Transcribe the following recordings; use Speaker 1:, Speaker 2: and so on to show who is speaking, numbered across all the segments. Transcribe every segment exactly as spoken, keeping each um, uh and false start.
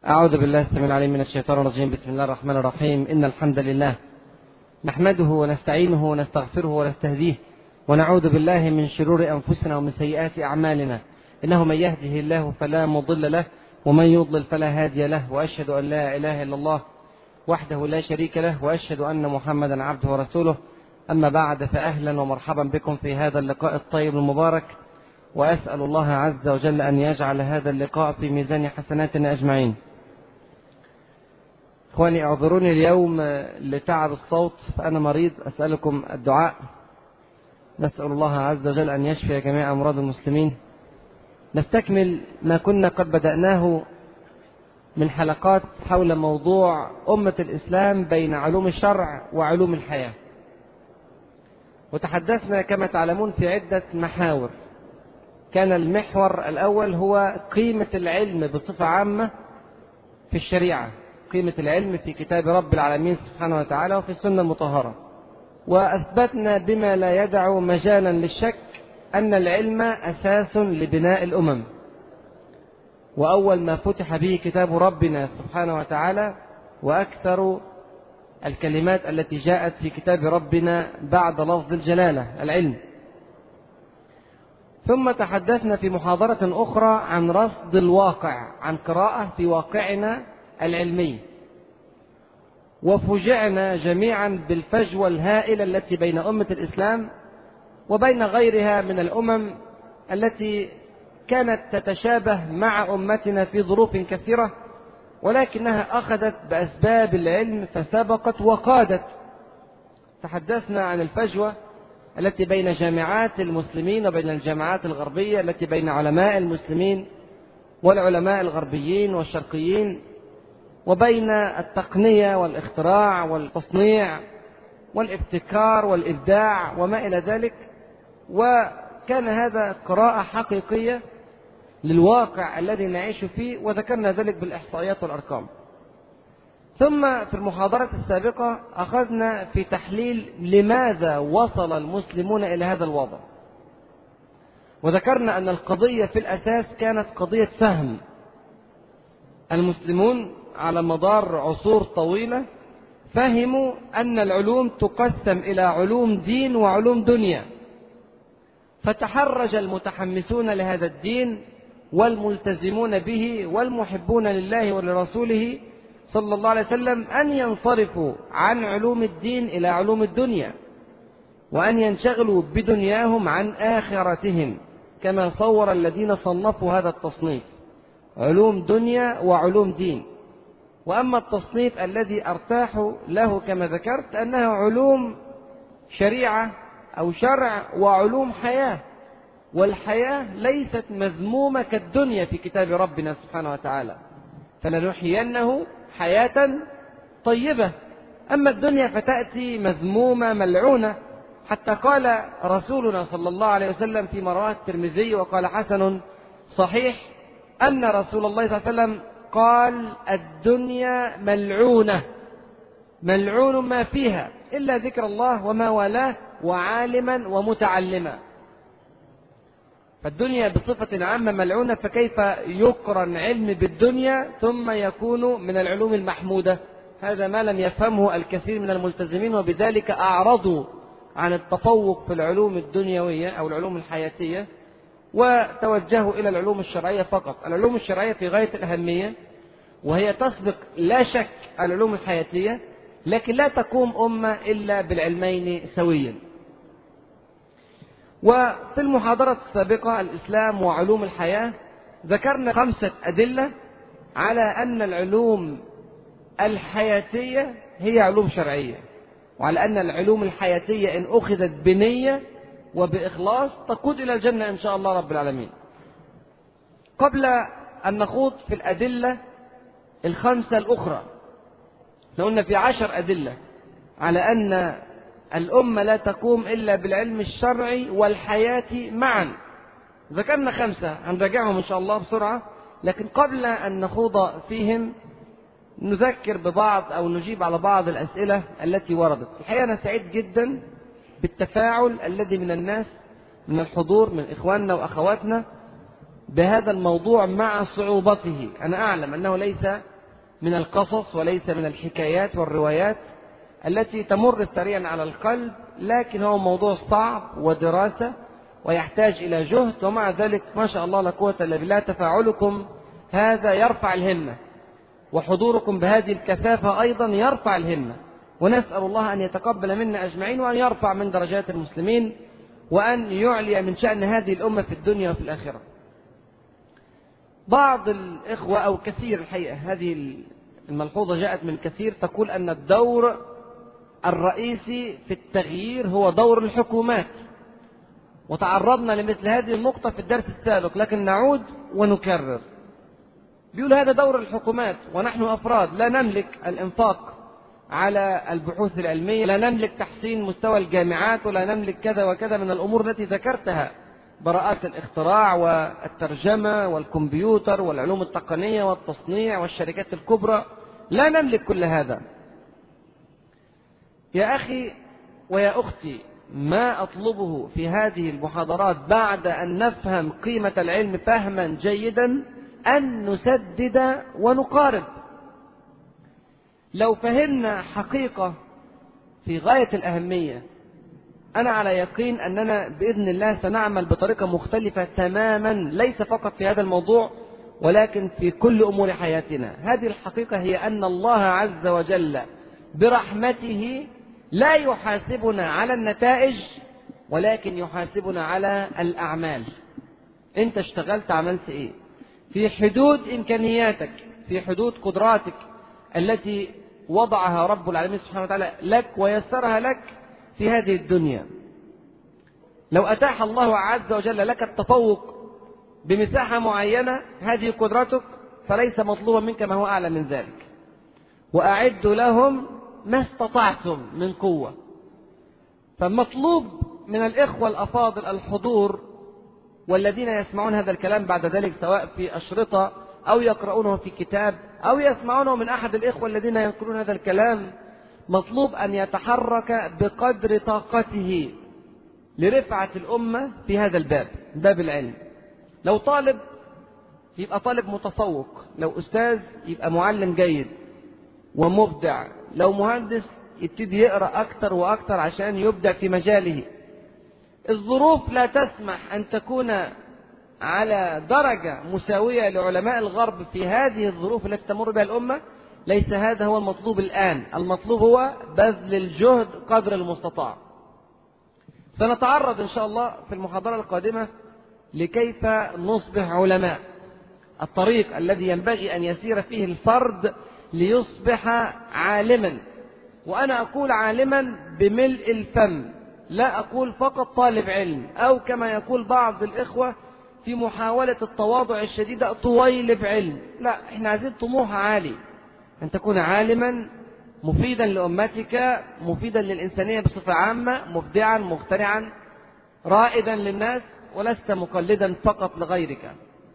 Speaker 1: أعوذ بالله السميع العليم من الشيطان الرجيم. بسم الله الرحمن الرحيم. إن الحمد لله نحمده ونستعينه ونستغفره ونستهديه ونعوذ بالله من شرور أنفسنا ومن سيئات أعمالنا. إنه من يهده الله فلا مضل له ومن يضلل فلا هادي له، وأشهد أن لا إله إلا الله وحده لا شريك له، وأشهد أن محمدا عبده ورسوله. أما بعد، فأهلا ومرحبا بكم في هذا اللقاء الطيب المبارك، وأسأل الله عز وجل أن يجعل هذا اللقاء في ميزان حسناتنا أجمعين. إخواني، اعذروني اليوم لتعب الصوت، فأنا مريض، أسألكم الدعاء. نسأل الله عز وجل أن يشفي جميع أمراض المسلمين. نستكمل ما كنا قد بدأناه من حلقات حول موضوع أمة الإسلام بين علوم الشرع وعلوم الحياة، وتحدثنا كما تعلمون في عدة محاور. كان المحور الأول هو قيمة العلم بصفة عامة في الشريعة، قيمة العلم في كتاب رب العالمين سبحانه وتعالى وفي السنة المطهرة، وأثبتنا بما لا يدع مجالا للشك أن العلم أساس لبناء الأمم، وأول ما فتح به كتاب ربنا سبحانه وتعالى، وأكثر الكلمات التي جاءت في كتاب ربنا بعد لفظ الجلالة العلم. ثم تحدثنا في محاضرة أخرى عن رصد الواقع، عن قراءة في واقعنا العلمي، وفجعنا جميعا بالفجوة الهائلة التي بين أمة الإسلام وبين غيرها من الأمم التي كانت تتشابه مع أمتنا في ظروف كثيرة، ولكنها أخذت بأسباب العلم فسبقت وقادت. تحدثنا عن الفجوة التي بين جامعات المسلمين وبين الجامعات الغربية، التي بين علماء المسلمين والعلماء الغربيين والشرقيين، وبين التقنية والاختراع والتصنيع والابتكار والإبداع وما إلى ذلك. وكان هذا قراءة حقيقية للواقع الذي نعيش فيه، وذكرنا ذلك بالإحصائيات والأرقام. ثم في المحاضرة السابقة أخذنا في تحليل لماذا وصل المسلمون إلى هذا الوضع، وذكرنا أن القضية في الأساس كانت قضية فهم. المسلمون على مدار عصور طويلة فهموا أن العلوم تقسم إلى علوم دين وعلوم دنيا، فتحرج المتحمسون لهذا الدين والملتزمون به والمحبون لله ولرسوله صلى الله عليه وسلم أن ينصرفوا عن علوم الدين إلى علوم الدنيا، وأن ينشغلوا بدنياهم عن آخرتهم، كما صور الذين صنفوا هذا التصنيف: علوم دنيا وعلوم دين. وأما التصنيف الذي أرتاح له كما ذكرت أنه علوم شريعة أو شرع وعلوم حياة، والحياة ليست مذمومة كالدنيا في كتاب ربنا سبحانه وتعالى، فلنحيينه حياة طيبة. أما الدنيا فتأتي مذمومة ملعونة، حتى قال رسولنا صلى الله عليه وسلم فيما رواه الترمذي وقال حسن صحيح أن رسول الله صلى الله عليه وسلم قال: الدنيا ملعونة، ملعون ما فيها إلا ذكر الله وما والاه وعالما ومتعلما. فالدنيا بصفة عامة ملعونة، فكيف يقرن علم بالدنيا ثم يكون من العلوم المحمودة؟ هذا ما لم يفهمه الكثير من الملتزمين، وبذلك أعرضوا عن التفوق في العلوم الدنيوية أو العلوم الحياتية، وتوجهوا إلى العلوم الشرعية فقط. العلوم الشرعية في غاية الأهمية، وهي تسبق لا شك العلوم الحياتية، لكن لا تقوم أمة إلا بالعلمين سويا. وفي المحاضرة السابقة الإسلام وعلوم الحياة ذكرنا خمسة أدلة على أن العلوم الحياتية هي علوم شرعية، وعلى أن العلوم الحياتية إن أخذت بنية وبإخلاص تقود إلى الجنة إن شاء الله رب العالمين. قبل أن نخوض في الأدلة الخمسة الأخرى، قلنا في عشر أدلة على أن الأمة لا تقوم إلا بالعلم الشرعي والحياة معا. ذكرنا خمسة، هنراجعهم إن شاء الله بسرعة، لكن قبل أن نخوض فيهم نذكر ببعض أو نجيب على بعض الأسئلة التي وردت. الحقيقة أنا سعيد جدا بالتفاعل الذي من الناس، من الحضور، من إخواننا وأخواتنا، بهذا الموضوع مع صعوبته. أنا أعلم أنه ليس من القصص وليس من الحكايات والروايات التي تمر سريعا على القلب، لكن هو موضوع صعب ودراسة ويحتاج إلى جهد، ومع ذلك ما شاء الله لا قوة إلا بالله تفاعلكم هذا يرفع الهمة، وحضوركم بهذه الكثافة أيضا يرفع الهمة، ونسأل الله أن يتقبل منا أجمعين وأن يرفع من درجات المسلمين وأن يعلي من شأن هذه الأمة في الدنيا وفي الآخرة. بعض الإخوة أو كثير الحقيقة، هذه الملحوظة جاءت من كثير، تقول أن الدور الرئيسي في التغيير هو دور الحكومات، وتعرضنا لمثل هذه النقطة في الدرس السابق، لكن نعود ونكرر. بيقول هذا دور الحكومات، ونحن أفراد لا نملك الإنفاق على البحوث العلمية، لا نملك تحسين مستوى الجامعات، ولا نملك كذا وكذا من الأمور التي ذكرتها، براءات الاختراع والترجمة والكمبيوتر والعلوم التقنية والتصنيع والشركات الكبرى، لا نملك كل هذا. يا أخي ويا أختي، ما أطلبه في هذه المحاضرات بعد أن نفهم قيمة العلم فهما جيدا أن نسدد ونقارب. لو فهمنا حقيقة في غاية الأهمية، أنا على يقين أننا بإذن الله سنعمل بطريقة مختلفة تماما، ليس فقط في هذا الموضوع ولكن في كل أمور حياتنا. هذه الحقيقة هي أن الله عز وجل برحمته لا يحاسبنا على النتائج، ولكن يحاسبنا على الأعمال. أنت اشتغلت عملت إيه في حدود إمكانياتك، في حدود قدراتك التي وضعها رب العالمين سبحانه وتعالى لك ويسرها لك في هذه الدنيا. لو أتاح الله عز وجل لك التفوق بمساحة معينة، هذه قدرتك، فليس مطلوبا منك ما هو أعلى من ذلك. وأعدوا لهم ما استطعتم من قوة. فالمطلوب من الإخوة الأفاضل الحضور، والذين يسمعون هذا الكلام بعد ذلك سواء في أشرطة أو يقرؤونه في كتاب أو يسمعونه من أحد الإخوة الذين ينقلون هذا الكلام، مطلوب أن يتحرك بقدر طاقته لرفعة الأمة في هذا الباب، باب العلم. لو طالب يبقى طالب متفوق، لو أستاذ يبقى معلم جيد ومبدع، لو مهندس يبتدي يقرأ أكتر وأكتر عشان يبدع في مجاله. الظروف لا تسمح أن تكون على درجة مساوية لعلماء الغرب في هذه الظروف التي تمر بها الأمة، ليس هذا هو المطلوب الآن. المطلوب هو بذل الجهد قدر المستطاع. سنتعرض إن شاء الله في المحاضرة القادمة لكيف نصبح علماء، الطريق الذي ينبغي أن يسير فيه الفرد ليصبح عالما. وأنا أقول عالما بملء الفم، لا أقول فقط طالب علم، أو كما يقول بعض الإخوة في محاولة التواضع الشديدة طويلب علم. لا، احنا عايزين طموح عالي، أن تكون عالما مفيدا لأمتك، مفيدا للإنسانية بصفة عامة، مبدعا مخترعا رائدا للناس، ولست مقلدا فقط لغيرك.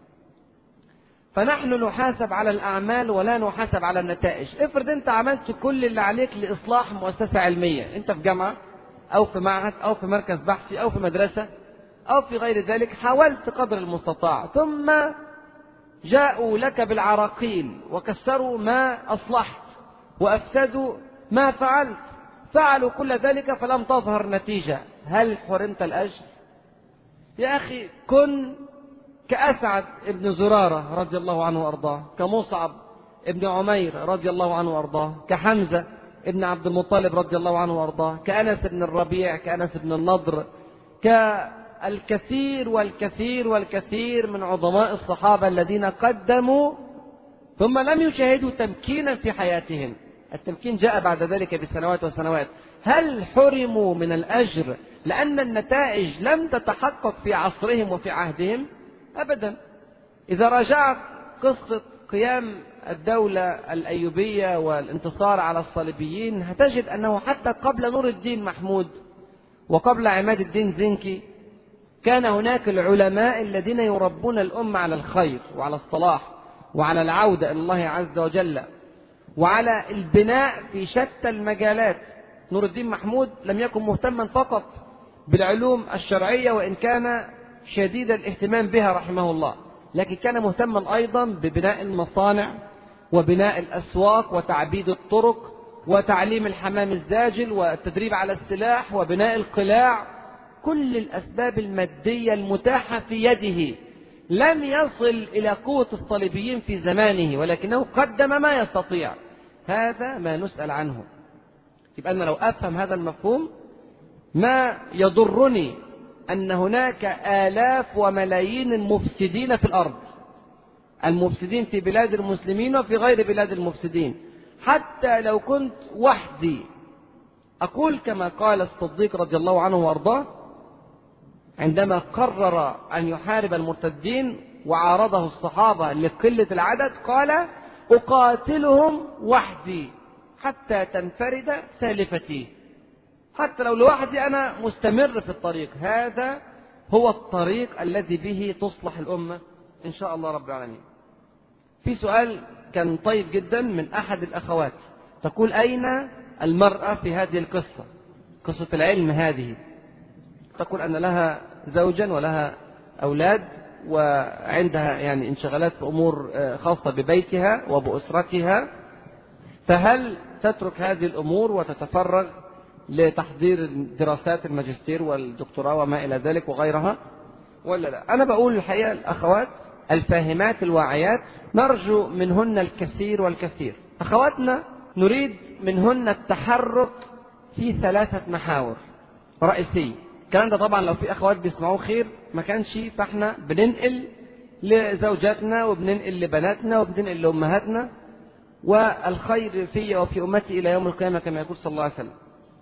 Speaker 1: فنحن نحاسب على الأعمال ولا نحاسب على النتائج. افرض أنت عملت كل اللي عليك لإصلاح مؤسسة علمية، أنت في جامعة أو في معهد أو في مركز بحثي أو في مدرسة أو في غير ذلك، حاولت قدر المستطاع، ثم جاءوا لك بالعراقيل وكسروا ما أصلحت وأفسدوا ما فعلت، فعلوا كل ذلك فلم تظهر نتيجة، هل حرمت الأجر؟ يا أخي كن كأسعد ابن زرارة رضي الله عنه وأرضاه، كمصعب ابن عمير رضي الله عنه وأرضاه، كحمزة ابن عبد المطلب رضي الله عنه وأرضاه، كأنس بن الربيع، كأنس بن النضر، كالكثير والكثير والكثير من عظماء الصحابة الذين قدموا ثم لم يشاهدوا تمكينا في حياتهم. التمكين جاء بعد ذلك بسنوات وسنوات. هل حرموا من الأجر لأن النتائج لم تتحقق في عصرهم وفي عهدهم؟ أبدا. إذا راجعت قصة قيام الدولة الأيوبية والانتصار على الصليبيين، هتجد أنه حتى قبل نور الدين محمود وقبل عماد الدين زنكي كان هناك العلماء الذين يربون الأمة على الخير وعلى الصلاح وعلى العودة إلى الله عز وجل وعلى البناء في شتى المجالات. نور الدين محمود لم يكن مهتما فقط بالعلوم الشرعية، وإن كان شديد الاهتمام بها رحمه الله، لكن كان مهتما أيضا ببناء المصانع وبناء الأسواق وتعبيد الطرق وتعليم الحمام الزاجل والتدريب على السلاح وبناء القلاع. كل الأسباب المادية المتاحة في يده. لم يصل إلى قوة الصليبيين في زمانه، ولكنه قدم ما يستطيع. هذا ما نسأل عنه. يبقى أنا لو أفهم هذا المفهوم ما يضرني أن هناك آلاف وملايين مفسدين في الأرض، المفسدين في بلاد المسلمين وفي غير بلاد المفسدين. حتى لو كنت وحدي أقول كما قال الصديق رضي الله عنه وأرضاه عندما قرر أن يحارب المرتدين وعارضه الصحابة لقلة العدد، قال: أقاتلهم وحدي حتى تنفرد سالفتي. حتى لو لوحدي أنا مستمر في الطريق. هذا هو الطريق الذي به تصلح الأمة إن شاء الله رب العالمين. في سؤال كان طيب جدا من أحد الأخوات، تقول: أين المرأة في هذه القصة، قصة العلم هذه؟ تقول أن لها زوجا ولها أولاد وعندها يعني انشغالات في أمور خاصة ببيتها وبأسرتها، فهل تترك هذه الأمور وتتفرغ لتحضير دراسات الماجستير والدكتوراه وما إلى ذلك وغيرها ولا لا؟ أنا بقول الحقيقة الأخوات الفاهمات الواعيات نرجو منهن الكثير والكثير. أخواتنا نريد منهن التحرك في ثلاثة محاور رئيسية. الكلام ده طبعا لو في أخوات بيسمعوه خير، ما كانش فاحنا بننقل لزوجاتنا وبننقل لبناتنا وبننقل لأمهاتنا، والخير في وفي أمتي إلى يوم القيامة كما يقول صلى الله عليه وسلم.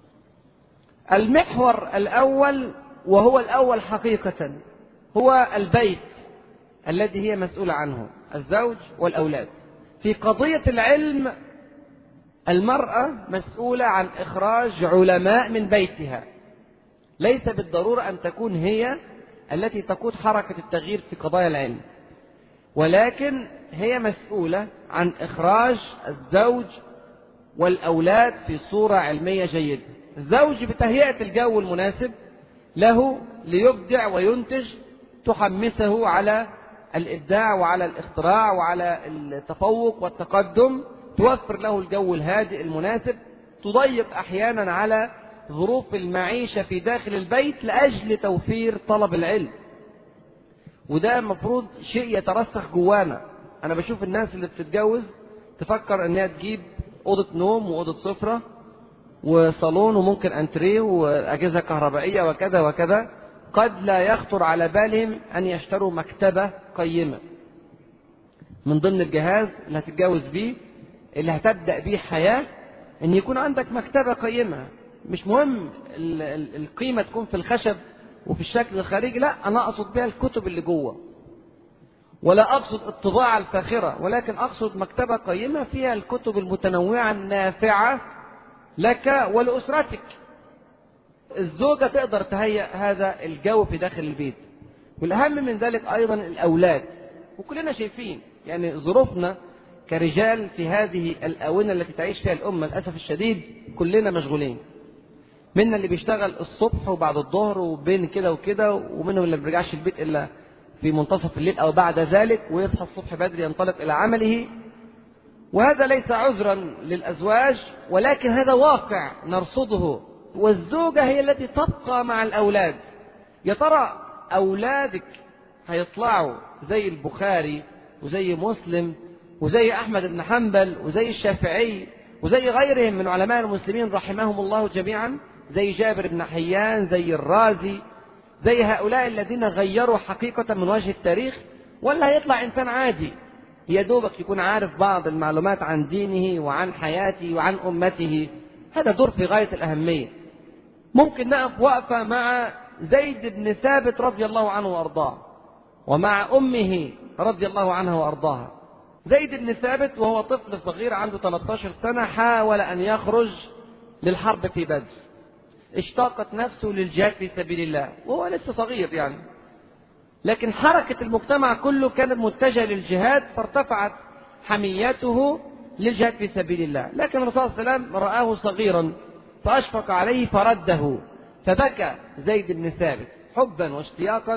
Speaker 1: المحور الأول وهو الأول حقيقة هو البيت الذي هي مسؤولة عنه، الزوج والأولاد. في قضية العلم المرأة مسؤولة عن إخراج علماء من بيتها. ليس بالضرورة أن تكون هي التي تقود حركة التغيير في قضايا العلم، ولكن هي مسؤولة عن إخراج الزوج والأولاد في صورة علمية جيدة. الزوج بتهيئة الجو المناسب له ليبدع وينتج، تحمسه على الإبداع وعلى الاختراع وعلى التفوق والتقدم، توفر له الجو الهادئ المناسب، تضيق أحيانا على ظروف المعيشة في داخل البيت لأجل توفير طلب العلم. وده مفروض شيء يترسخ جوانا. أنا بشوف الناس اللي بتتجوز تفكر أنها تجيب أوضة نوم وأوضة سفرة وصالون وممكن أنتريه وأجهزة كهربائية وكذا وكذا، قد لا يخطر على بالهم أن يشتروا مكتبة قيمة من ضمن الجهاز اللي هتتجوز بيه، اللي هتبدأ بيه حياة، أن يكون عندك مكتبة قيمة. مش مهم القيمة تكون في الخشب وفي الشكل الخارجي، لا، أنا أقصد بها الكتب اللي جوه، ولا أقصد الطباعة الفاخرة، ولكن أقصد مكتبة قيمة فيها الكتب المتنوعة النافعة لك ولأسرتك. الزوجة تقدر تهيئ هذا الجو في داخل البيت. والأهم من ذلك أيضا الأولاد. وكلنا شايفين يعني ظروفنا كرجال في هذه الآونة التي تعيش فيها الأمة للأسف الشديد، كلنا مشغولين. منا اللي بيشتغل الصبح وبعد الظهر وبين كده وكده، ومنهم اللي ما بيرجعش البيت إلا في منتصف الليل أو بعد ذلك، ويصحى الصبح بدري ينطلق إلى عمله. وهذا ليس عذرا للأزواج، ولكن هذا واقع نرصده. والزوجة هي التي تبقى مع الأولاد. يا ترى أولادك هيطلعوا زي البخاري وزي مسلم وزي أحمد بن حنبل وزي الشافعي وزي غيرهم من علماء المسلمين رحمهم الله جميعا، زي جابر بن حيان، زي الرازي، زي هؤلاء الذين غيروا حقيقة من وجه التاريخ، ولا هيطلع إنسان عادي يا دوبك يكون عارف بعض المعلومات عن دينه وعن حياته وعن أمته؟ هذا دور في غاية الأهمية. ممكن نقف وقفة مع زيد بن ثابت رضي الله عنه وأرضاه، ومع أمه رضي الله عنها وأرضاها. زيد بن ثابت وهو طفل صغير عنده ثلاثة عشر سنة حاول أن يخرج للحرب في بدر، اشتاقت نفسه للجهاد في سبيل الله وهو لسه صغير يعني، لكن حركة المجتمع كله كانت متجهة للجهاد، فارتفعت حميته للجهاد في سبيل الله. لكن الرسول صلى الله عليه وسلم رآه صغيرا فأشفق عليه فرده، فبكى زيد بن ثابت حبا واشتياقا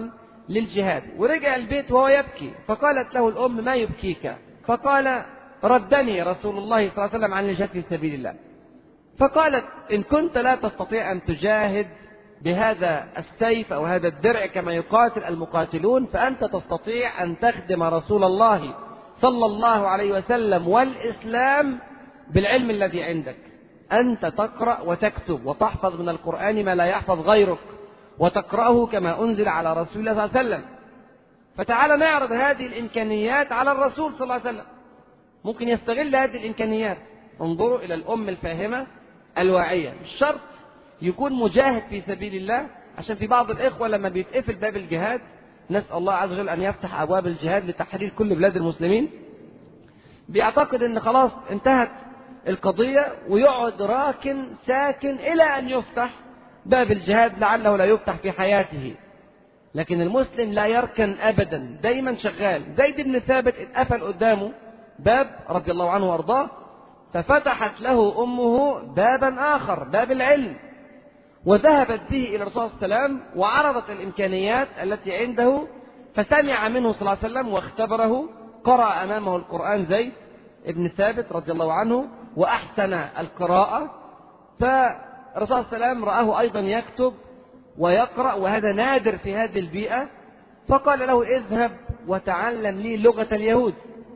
Speaker 1: للجهاد، ورجع البيت وهو يبكي، فقالت له الأم: ما يبكيك؟ فقال: ردني رسول الله صلى الله عليه وسلم عن الجهاد في سبيل الله. فقالت: إن كنت لا تستطيع أن تجاهد بهذا السيف أو هذا الدرع كما يقاتل المقاتلون، فأنت تستطيع أن تخدم رسول الله صلى الله عليه وسلم والإسلام بالعلم الذي عندك. أنت تقرأ وتكتب وتحفظ من القرآن ما لا يحفظ غيرك، وتقرأه كما أنزل على رسول الله صلى الله عليه وسلم. فتعال نعرض هذه الإمكانيات على الرسول صلى الله عليه وسلم، ممكن يستغل هذه الإمكانيات. انظروا إلى الأم الفاهمة الواعية. مش شرط يكون مجاهد في سبيل الله، عشان في بعض الإخوة لما بيتقفل باب الجهاد، نسأل الله عز وجل أن يفتح أبواب الجهاد لتحرير كل بلاد المسلمين، بيعتقد أن خلاص انتهت القضية ويقعد راكن ساكن إلى أن يفتح باب الجهاد، لعله لا يفتح في حياته. لكن المسلم لا يركن أبدا، دايما شغال. زيد بن ثابت اتقفل قدامه باب رضي الله عنه وأرضاه، ففتحت له أمه بابا آخر، باب العلم، وذهبت به إلى الرسول صلى الله عليه وسلم وعرضت الإمكانيات التي عنده، فسمع منه صلى الله عليه وسلم واختبره. قرأ أمامه القرآن زيد بن ثابت رضي الله عنه وأحسن القراءة، فالرسول صلى الله عليه وسلم رآه أيضا يكتب ويقرأ، وهذا نادر في هذه البيئة، فقال له: اذهب وتعلم لي لغة اليهود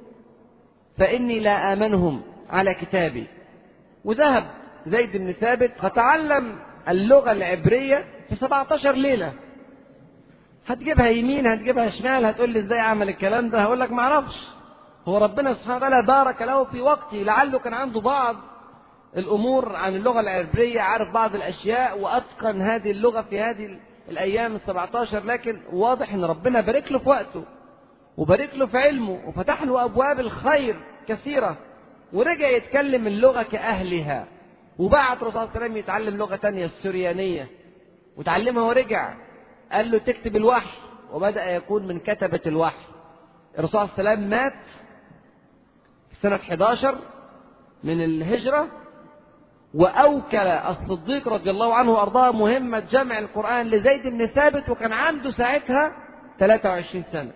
Speaker 1: فإني لا آمنهم على كتابي. وذهب زيد بن ثابت فتعلم اللغة العبرية في سبعة عشر ليلة. هتجيبها يمين هتجيبها شمال، هتقول لي ازاي اعمل الكلام ده؟ هقول لك ما اعرفش. هو ربنا سبحانه وتعالى بارك له في وقته، لعله كان عنده بعض الامور عن اللغة العبرية، عارف بعض الاشياء واتقن هذه اللغة في هذه الايام السبعة عشر، لكن واضح ان ربنا بارك له في وقته وبارك له في علمه وفتح له ابواب الخير كثيرة، ورجع يتكلم اللغة كأهلها. وبعت الرسول صلى الله عليه وسلم يتعلم لغة تانية السريانية، وتعلمها ورجع قال له تكتب الوحي، وبدأ يكون من كتبة الوحي. الرسول صلى الله عليه وسلم مات في سنة أحد عشر من الهجرة، وأوكل الصديق رضي الله عنه وأرضاه مهمة جمع القرآن لزيد بن ثابت، وكان عنده ساعتها ثلاثة وعشرين سنة.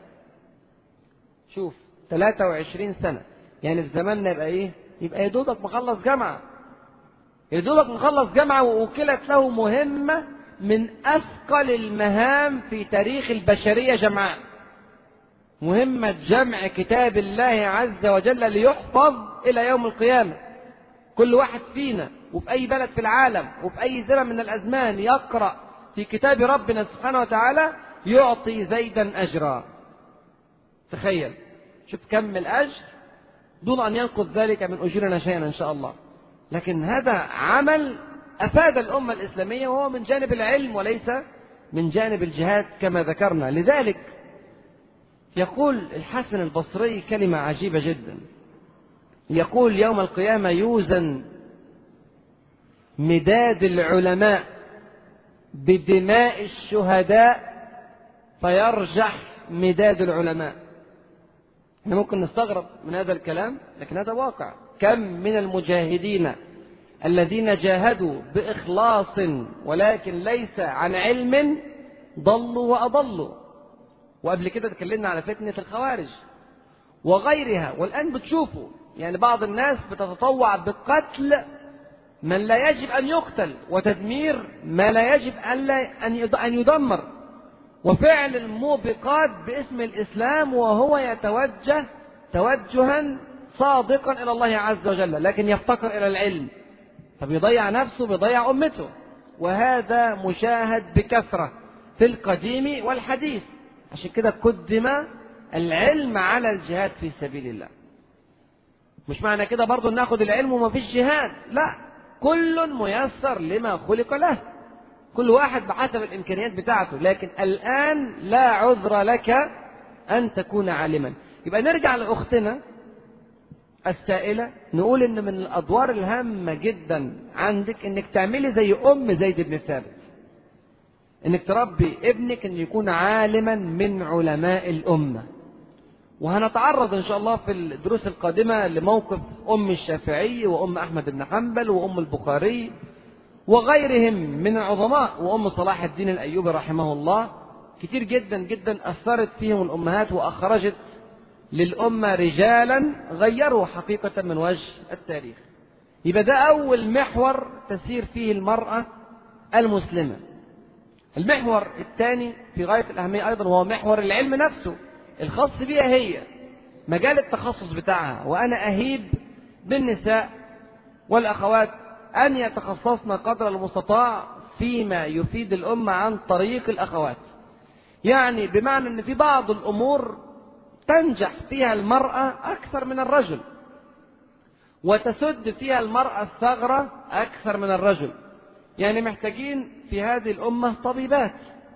Speaker 1: شوف ثلاثة وعشرين سنة، يعني في زماننا يبقى إيه؟ يبقى يا دوبك مخلص جامعة، يا دوبك مخلص جامعة، وأوكلت له مهمة من أثقل المهام في تاريخ البشرية جمعاء، مهمة جمع كتاب الله عز وجل ليحفظ إلى يوم القيامة. كل واحد فينا وفي أي بلد في العالم وفي أي زمن من الأزمان يقرأ في كتاب ربنا سبحانه وتعالى يعطي زيدا أجرا. تخيل، شوف كم الأجر دون أن ينقص ذلك من أجورنا شيئا إن شاء الله. لكن هذا عمل أفاد الأمة الإسلامية، وهو من جانب العلم وليس من جانب الجهاد كما ذكرنا. لذلك يقول الحسن البصري كلمة عجيبة جدا، يقول: يوم القيامة يوزن مداد العلماء بدماء الشهداء فيرجح مداد العلماء. احنا ممكن نستغرب من هذا الكلام، لكن هذا واقع. كم من المجاهدين الذين جاهدوا بإخلاص ولكن ليس عن علم ضلوا وأضلوا. وقبل كده تكلمنا على فتنة الخوارج وغيرها، والآن بتشوفوا يعني بعض الناس بتتطوع بقتل من لا يجب أن يقتل، وتدمير ما لا يجب أن يدمر، وفعل الموبقات باسم الإسلام، وهو يتوجه توجها صادقا إلى الله عز وجل، لكن يفتقر إلى العلم، فبيضيع نفسه بيضيع أمته. وهذا مشاهد بكثرة في القديم والحديث. عشان كده قدم العلم على الجهاد في سبيل الله. مش معنى كده برضو ناخد العلم وما فيش جهاد، لا، كل ميسر لما خلق له، كل واحد بحسب الإمكانيات بتاعته. لكن الآن لا عذر لك أن تكون عالما. يبقى نرجع لأختنا السائلة، نقول إن من الأدوار الهامة جدا عندك إنك تعملي زي أم زيد بن ثابت، إنك تربي ابنك إنه يكون عالما من علماء الأمة. وهنتعرض إن شاء الله في الدروس القادمة لموقف أم الشافعي وأم أحمد بن حنبل وأم البخاري وغيرهم من العظماء، وأم صلاح الدين الأيوبي رحمه الله، كتير جدا جدا أثرت فيهم الأمهات وأخرجت للأمة رجالا غيروا حقيقة من وجه التاريخ. يبقى ده أول محور تسير فيه المرأة المسلمة. المحور الثاني في غاية الأهمية أيضا وهو محور العلم نفسه الخاص بها هي، مجال التخصص بتاعها. وأنا أهيب بالنساء والأخوات أن يتخصصن قدر المستطاع فيما يفيد الأمة عن طريق الأخوات. يعني بمعنى أن في بعض الأمور تنجح فيها المرأة أكثر من الرجل، وتسد فيها المرأة الثغرة أكثر من الرجل. يعني محتاجين في هذه الأمة طبيبات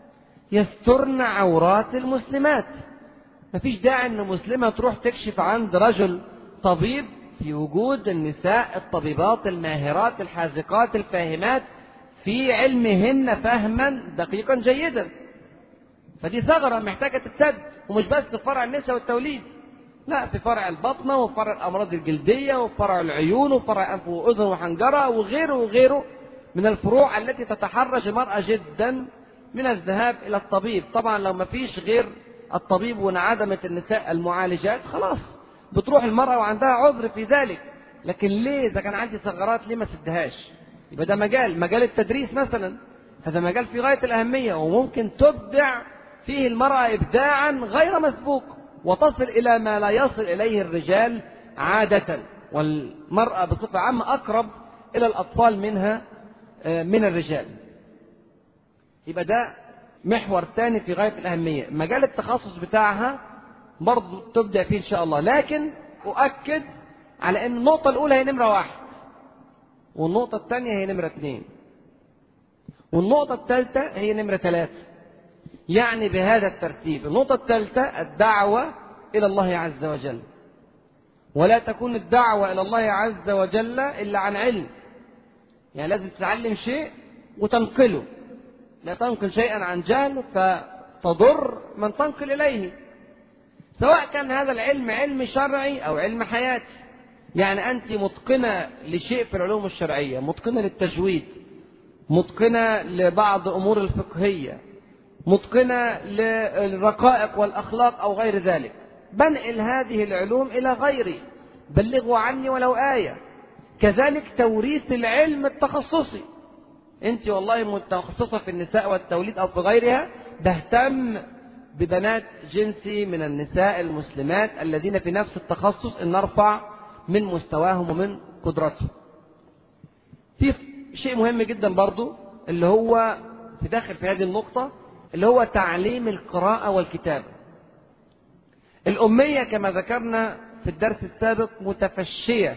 Speaker 1: يسترن عورات المسلمات. مفيش داعي أن مسلمة تروح تكشف عند رجل طبيب في وجود النساء الطبيبات الماهرات الحاذقات الفاهمات في علمهن فهما دقيقا جيدا. فدي ثغرة محتاجة تتسد، ومش بس في فرع النساء والتوليد، لا، في فرع البطنة وفرع الأمراض الجلدية وفرع العيون وفرع أنف وأذن وحنجرة وغيره وغيره من الفروع التي تتحرج المرأة جدا من الذهاب إلى الطبيب. طبعا لو ما فيش غير الطبيب وانعدمت النساء المعالجات خلاص بتروح المرأة وعندها عذر في ذلك. لكن ليه إذا كان عندي ثغرات ليه ما سدهاش؟ يبقى ده مجال مجال التدريس مثلا، هذا مجال في غاية الأهمية وممكن تبدع فيه المرأة إبداعا غير مسبوق وتصل إلى ما لا يصل إليه الرجال عادة، والمرأة بصفة عامة أقرب إلى الأطفال منها من الرجال. يبقى ده محور ثاني في غاية الأهمية، مجال التخصص بتاعها برضو تبدأ فيه إن شاء الله. لكن أؤكد على أن النقطة الأولى هي نمرة واحد، والنقطة الثانية هي نمرة اثنين، والنقطة الثالثة هي نمرة ثلاثة. يعني بهذا الترتيب: النقطة الثالثة الدعوة إلى الله عز وجل، ولا تكون الدعوة إلى الله عز وجل إلا عن علم. يعني لازم تتعلم شيء وتنقله، لا تنقل شيئا عن جهل فتضر من تنقل إليه، سواء كان هذا العلم علم شرعي أو علم حياتي. يعني أنت متقنة لشيء في العلوم الشرعية، متقنة للتجويد، متقنة لبعض أمور الفقهية، متقنة للرقائق والأخلاق أو غير ذلك، بنقل هذه العلوم إلى غيري، بلغوا عني ولو آية. كذلك توريث العلم التخصصي، أنت والله متخصصة في النساء والتوليد أو في غيرها، بهتم ببنات جنسي من النساء المسلمات الذين في نفس التخصص أن نرفع من مستواهم ومن قدرتهم. في شيء مهم جدا برضو اللي هو في داخل في هذه النقطة، اللي هو تعليم القراءة والكتابة. الأمية كما ذكرنا في الدرس السابق متفشية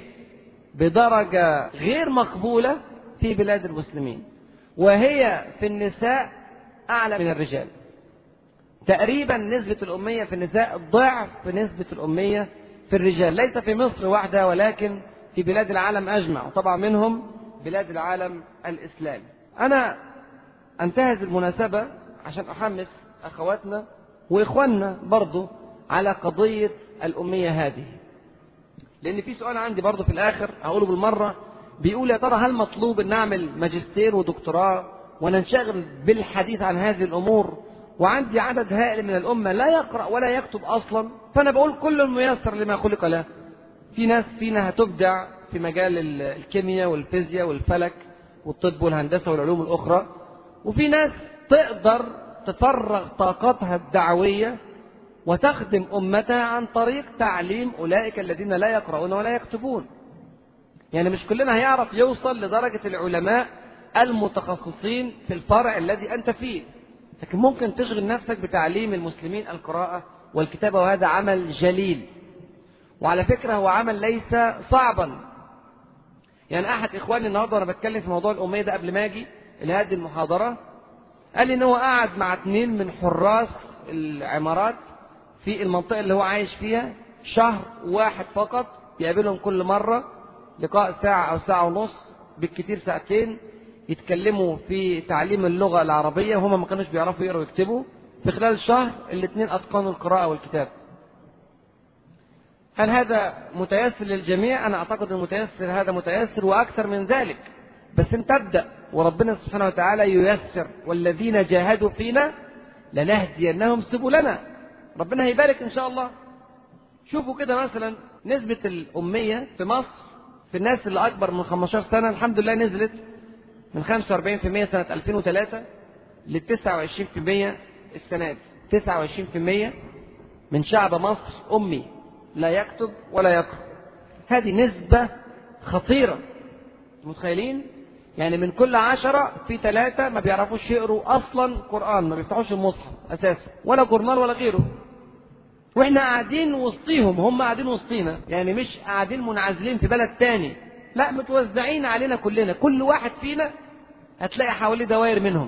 Speaker 1: بدرجة غير مقبولة في بلاد المسلمين، وهي في النساء أعلى من الرجال. تقريبا نسبة الأمية في النساء ضعف نسبة الأمية في الرجال، ليس في مصر وحدها ولكن في بلاد العالم أجمع، وطبعا منهم بلاد العالم الإسلامي. أنا أنتهز المناسبة عشان أحمس أخواتنا وإخواننا برضو على قضية الأمية هذه، لأن في سؤال عندي برضو في الآخر هقوله بالمرة، بيقول يا ترى هل مطلوب أن نعمل ماجستير ودكتوراه وننشغل بالحديث عن هذه الأمور، وعندي عدد هائل من الأمة لا يقرأ ولا يكتب أصلا؟ فأنا بقول كل ميسر لما خلق له. في ناس فينا هتبدع في مجال الكيمياء والفيزياء والفلك والطب والهندسة والعلوم الأخرى، وفي ناس تقدر تفرغ طاقتها الدعوية وتخدم أمتها عن طريق تعليم أولئك الذين لا يقرؤون ولا يكتبون. يعني مش كلنا هيعرف يوصل لدرجة العلماء المتخصصين في الفرع الذي أنت فيه، لكن ممكن تشغل نفسك بتعليم المسلمين القراءة والكتابة، وهذا عمل جليل. وعلى فكرة هو عمل ليس صعبا. يعني أحد إخواني النهاردة وأنا بتكلم في موضوع الأمية ده قبل ما أجي لهذه المحاضرة قال لي إن هو قاعد مع اثنين من حراس العمارات في المنطقة اللي هو عايش فيها شهر واحد فقط، بيقابلهم كل مرة لقاء ساعة أو ساعة ونص بالكثير ساعتين، يتكلموا في تعليم اللغة العربية، وهم ما كانوش بيعرفوا يقروا ويكتبوا. في خلال شهر الاثنين أتقنوا القراءة والكتاب. هل هذا متيسر للجميع؟ أنا أعتقد المتيسر هذا متيسر وأكثر من ذلك، بس انت تبدأ وربنا سبحانه وتعالى ييسر، والذين جاهدوا فينا لنهدينهم سبلنا. ربنا هيبارك إن شاء الله. شوفوا كده مثلا نسبة الأمية في مصر في الناس اللي أكبر من خمستاشر سنة الحمد لله نزلت من خمسة وأربعين بالمئة سنة ألفين وثلاثة ل تسعة وعشرين بالمئة السنة دي. تسعة وعشرين بالمئة من شعب مصر أمي لا يكتب ولا يقرأ. هذه نسبة خطيرة. متخيلين؟ يعني من كل عشرة في ثلاثة ما بيعرفوش يقروا أصلا قرآن، ما بيفتحوش المصحف أساسا ولا جورنال ولا غيره. واحنا قاعدين وسطيهم، هم قاعدين وسطينا، يعني مش قاعدين منعزلين في بلد تاني، لا متوزعين علينا كلنا. كل واحد فينا هتلاقي حواليه دوائر منهم.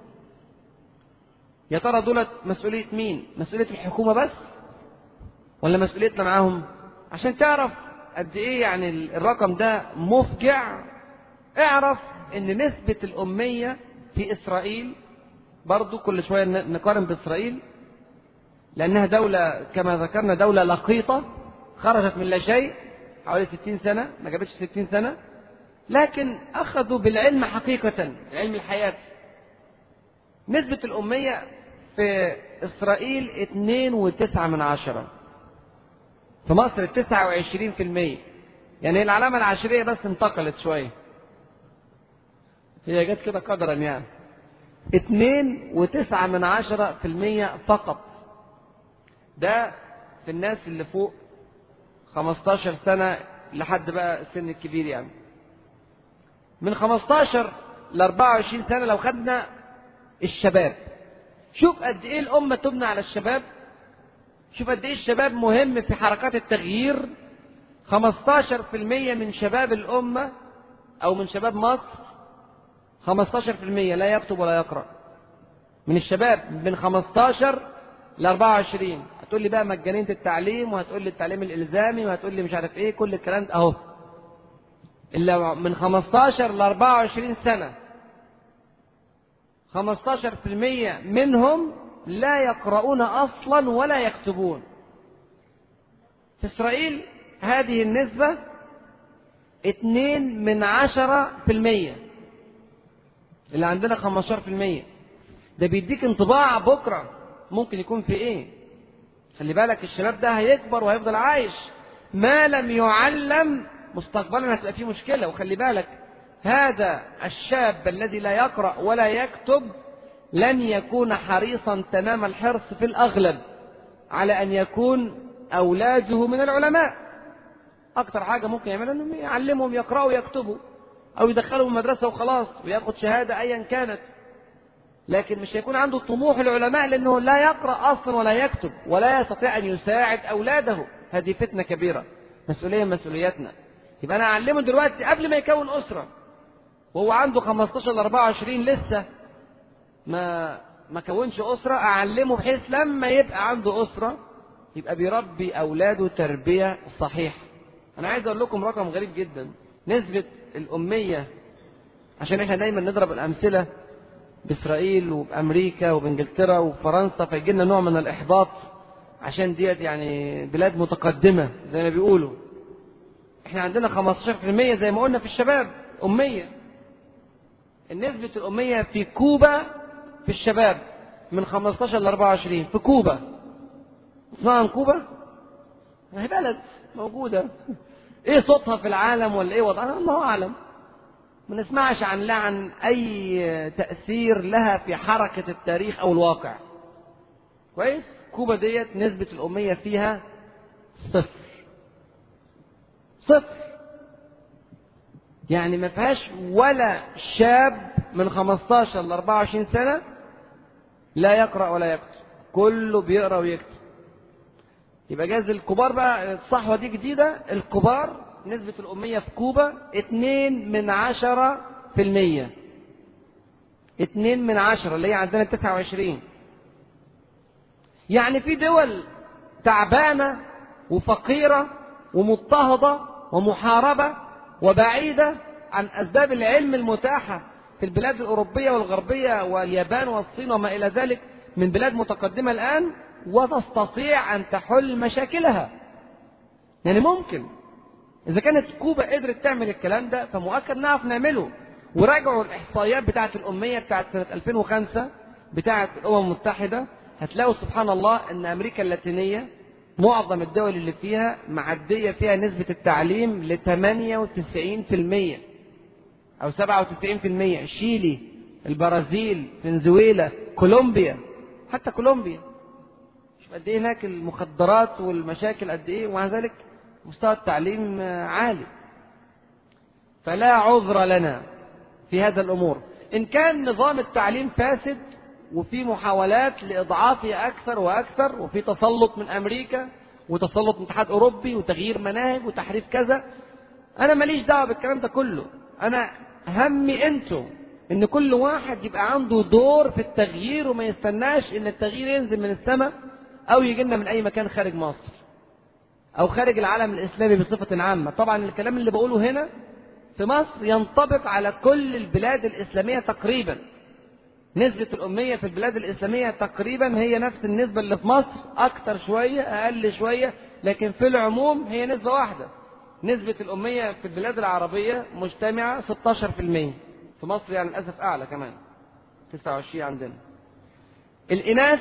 Speaker 1: يا ترى دولت مسؤولية مين؟ مسؤولية الحكومة بس ولا مسؤوليتنا معاهم؟ عشان تعرف قد ايه يعني الرقم ده مفجع، اعرف ان نسبة الأمية في إسرائيل، برضو كل شوية نقارن بإسرائيل لأنها دولة كما ذكرنا دولة لقيطة خرجت من لا شيء حوالي ستين سنة، ما جابتش ستين سنة، لكن أخذوا بالعلم حقيقة، علم الحياة. نسبة الأمية في إسرائيل اتنين وتسعة من عشرة، في مصر تسعة وعشرين في المية. يعني العلامة العشرية بس انتقلت شوية، هي جت كده قدرا يعني. اتنين وتسعة من عشرة في المية فقط. ده في الناس اللي فوق خمستاشر سنة لحد بقى السن الكبير يعني. من خمستاشر ل أربعة وعشرين سنة لو خدنا الشباب، شوف قد ايه الأمة تبنى على الشباب، شوف قد ايه الشباب مهم في حركات التغيير. خمستاشر في المية من شباب الأمة أو من شباب مصر، خمستاشر في المية لا يكتب ولا يقرأ من الشباب من خمستاشر ل أربعة وعشرين. هتقول لي بقى مجانية التعليم، وهتقول لي التعليم الإلزامي، وهتقول لي مش عارف ايه، كل الكلام ده اهو. إلا من خمستاشر ل أربعة وعشرين سنة خمستاشر في المية منهم لا يقرؤون أصلا ولا يكتبون. في إسرائيل هذه النسبة اتنين من عشرة في المية، اللي عندنا خمستاشر في المية. ده بيديك انطباع بكرة ممكن يكون في ايه. خلي بالك الشباب ده هيكبر وهيفضل عايش، ما لم يعلم مستقبلا هتبقى فيه مشكلة. وخلي بالك هذا الشاب الذي لا يقرأ ولا يكتب لن يكون حريصا تمام الحرص في الأغلب على أن يكون أولاده من العلماء. أكتر حاجة ممكن يعملها أنهم يعلمهم يقرأوا ويكتبوا أو يدخلهم المدرسة وخلاص ويأخذ شهادة أيا كانت، لكن مش هيكون عنده طموح العلماء لأنه لا يقرأ أصلا ولا يكتب ولا يستطيع أن يساعد أولاده. هذه فتنة كبيرة، مسؤولية مسؤولياتنا. يبقى أنا أعلمه دلوقتي قبل ما يكون أسرة وهو عنده خمستاشر ل أربعة وعشرين لسه ما ما كونش أسرة، أعلمه بحيث لما يبقى عنده أسرة يبقى بيربي أولاده تربية صحيحة. أنا عايز أقول لكم رقم غريب جدا. نسبة الأمية، عشان إحنا دايما نضرب الأمثلة بإسرائيل وبأمريكا وبإنجلترا وفرنسا فيجي لنا نوع من الإحباط عشان ديت يعني بلاد متقدمة زي ما بيقولوا. إحنا عندنا خمستاشر في المية زي ما قلنا في الشباب أمية. النسبة الأمية في كوبا في الشباب من خمستاشر ل أربعة وعشرين في كوبا. اسمها عن كوبا؟ هي بلد موجودة، ايه صوتها في العالم ولا ايه وضعها الله أعلم. ما نسمعش عن لا عن أي تأثير لها في حركة التاريخ أو الواقع. كويس؟ كوبا ديت نسبة الأمية فيها صفر صفر، يعني ما فيهاش ولا شاب من خمستاشر ل أربعة وعشرين سنة لا يقرأ ولا يكتب، كله بيقرأ ويكتب. يبقى جاز الكبار بقى الصحوة دي جديدة. الكبار نسبة الأمية في كوبا اتنين من عشرة في المية، اتنين من عشرة اللي هي عندنا تسعة وعشرين. يعني في دول تعبانة وفقيرة ومضطهدة ومحاربة وبعيدة عن أسباب العلم المتاحة في البلاد الأوروبية والغربية واليابان والصين وما إلى ذلك من بلاد متقدمة الآن، وتستطيع أن تحل مشاكلها. يعني ممكن إذا كانت كوبا قدرت تعمل الكلام ده فمؤكد نعرف نعمله. وراجعوا الإحصائيات بتاعة الأمية بتاعة سنة ألفين وخمسة بتاعة الأمم المتحدة هتلاقوا سبحان الله أن أمريكا اللاتينية معظم الدول اللي فيها معدية فيها نسبة التعليم ل ثمانية وتسعين بالمئة أو سبعة وتسعين بالمئة. شيلي، البرازيل، فنزويلا، كولومبيا، حتى كولومبيا شوف قد إيه هناك المخدرات والمشاكل قد إيه، ومع ذلك مستوى التعليم عالي. فلا عذر لنا في هذا الأمور. إن كان نظام التعليم فاسد وفي محاولات لإضعافه أكثر وأكثر، وفي تسلط من أمريكا وتسلط من الاتحاد الأوروبي وتغيير مناهج وتحريف كذا، أنا ماليش دعوة بالكلام ده كله. أنا همي أنتوا إن كل واحد يبقى عنده دور في التغيير، وما يستناش إن التغيير ينزل من السماء أو يجي لنا من أي مكان خارج مصر أو خارج العالم الإسلامي بصفة عامة. طبعا الكلام اللي بقوله هنا في مصر ينطبق على كل البلاد الإسلامية تقريبا. نسبة الأمية في البلاد الإسلامية تقريبا هي نفس النسبة اللي في مصر، أكثر شوية أقل شوية، لكن في العموم هي نسبة واحدة. نسبة الأمية في البلاد العربية مجتمعة ستة عشر بالمئة، في مصر يعني للأسف أعلى كمان، تسعة وعشرين عندنا. الإناث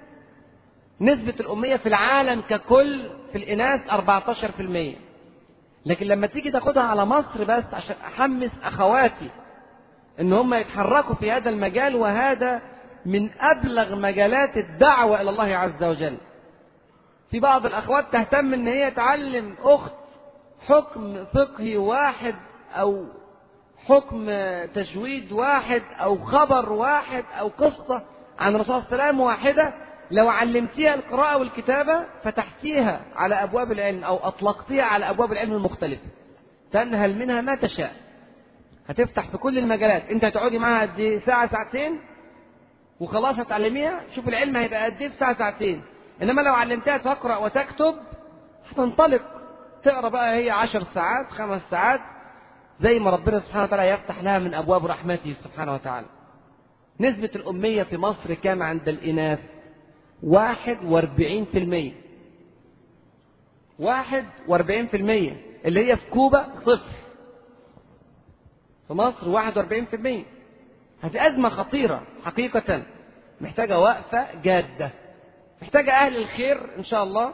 Speaker 1: نسبة الأمية في العالم ككل في الإناث أربعة عشر بالمئة، لكن لما تيجي تاخدها على مصر بس عشان أحمس أخواتي إن هم يتحركوا في هذا المجال، وهذا من أبلغ مجالات الدعوة إلى الله عز وجل. في بعض الأخوات تهتم إن هي تعلم أخت حكم فقهي واحد أو حكم تجويد واحد أو خبر واحد أو قصة عن الرسول صلى الله عليه وسلم واحدة، لو علمتيها القراءة والكتابة فتحتيها على أبواب العلم أو أطلقتيها على أبواب العلم المختلفة، تنهل منها ما تشاء، هتفتح في كل المجالات. انت هتقعدي معاها قد ايه؟ ساعة ساعتين وخلاص هتعلميها. شوف العلم هيبقى قد ايه في ساعة ساعتين. انما لو علمتها تقرأ وتكتب هتنطلق تقرأ بقى هي عشر ساعات خمس ساعات، زي ما ربنا سبحانه وتعالى يفتح لها من أبواب رحمته سبحانه وتعالى. نسبة الأمية في مصر كام عند الإناث؟ واحد واربعين في المية. واحد واربعين في المية اللي هي في كوبا صفر، في مصر واحد واربعين في المية. هذه أزمة خطيرة حقيقة، محتاجة وقفة جادة، محتاجة أهل الخير إن شاء الله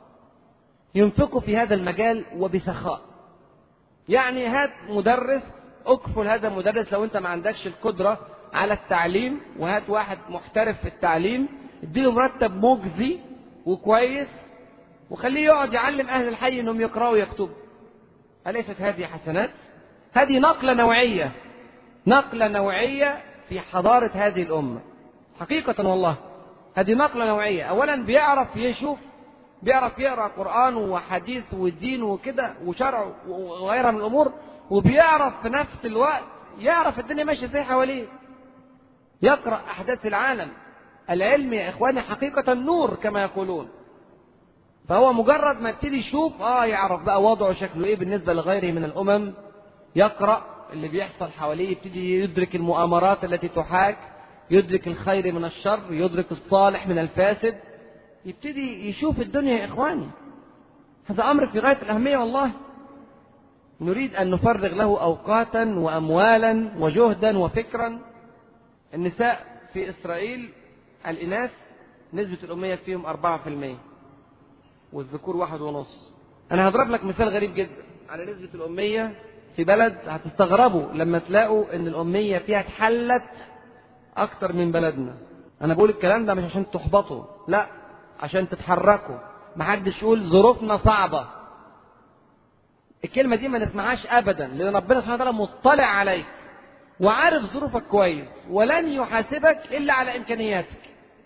Speaker 1: ينفقوا في هذا المجال وبسخاء. يعني هات مدرس، أكفل هذا المدرس لو أنت ما عندكش القدرة على التعليم، وهات واحد محترف في التعليم، اديله مرتب مجزي وكويس، وخليه يقعد يعلم أهل الحي أنهم يقرأوا ويكتبوا. أليست هذه حسنات؟ هذه نقلة نوعية، نقلة نوعية في حضارة هذه الأمة حقيقة والله. هذه نقلة نوعية. أولا بيعرف يشوف، بيعرف يقرأ قرآن وحديث ودين وكده وشرع وغيرها من الأمور، وبيعرف في نفس الوقت يعرف الدنيا ماشية ازاي حواليه، يقرأ أحداث العالم. العلم يا إخواني حقيقة نور كما يقولون. فهو مجرد ما يبتدي يشوف اه يعرف بقى وضعه شكله ايه بالنسبة لغيره من الأمم، يقرأ اللي بيحصل حواليه، يبتدي يدرك المؤامرات التي تحاك، يدرك الخير من الشر، يدرك الصالح من الفاسد، يبتدي يشوف الدنيا يا إخواني. هذا أمر في غاية الأهمية والله. نريد أن نفرغ له أوقاتا وأموالا وجهدا وفكرا. النساء في إسرائيل الإناث نسبة الأمية فيهم أربعة في المية والذكور واحد ونص. أنا هضرب لك مثال غريب جدا على نسبة الأمية في بلد هتستغربوا لما تلاقوا أن الأمية فيها اتحلت أكتر من بلدنا. أنا بقول الكلام ده مش عشان تحبطوا، لا، عشان تتحركوا. محدش يقول ظروفنا صعبة، الكلمة دي ما نسمعهاش أبدا، لأن ربنا سبحانه وتعالى مطلع عليك وعارف ظروفك كويس ولن يحاسبك إلا على إمكانياتك.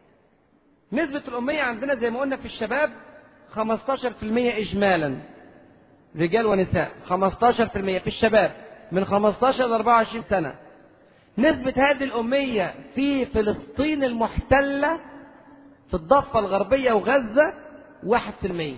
Speaker 1: نسبة الأمية عندنا زي ما قلنا في الشباب خمسة عشر بالمية إجمالا، رجال ونساء، خمسة عشر بالمية في الشباب من خمسة عشر إلى أربعة وعشرين سنة. نسبة هذه الأمية في فلسطين المحتلة في الضفة الغربية وغزة واحد في المية.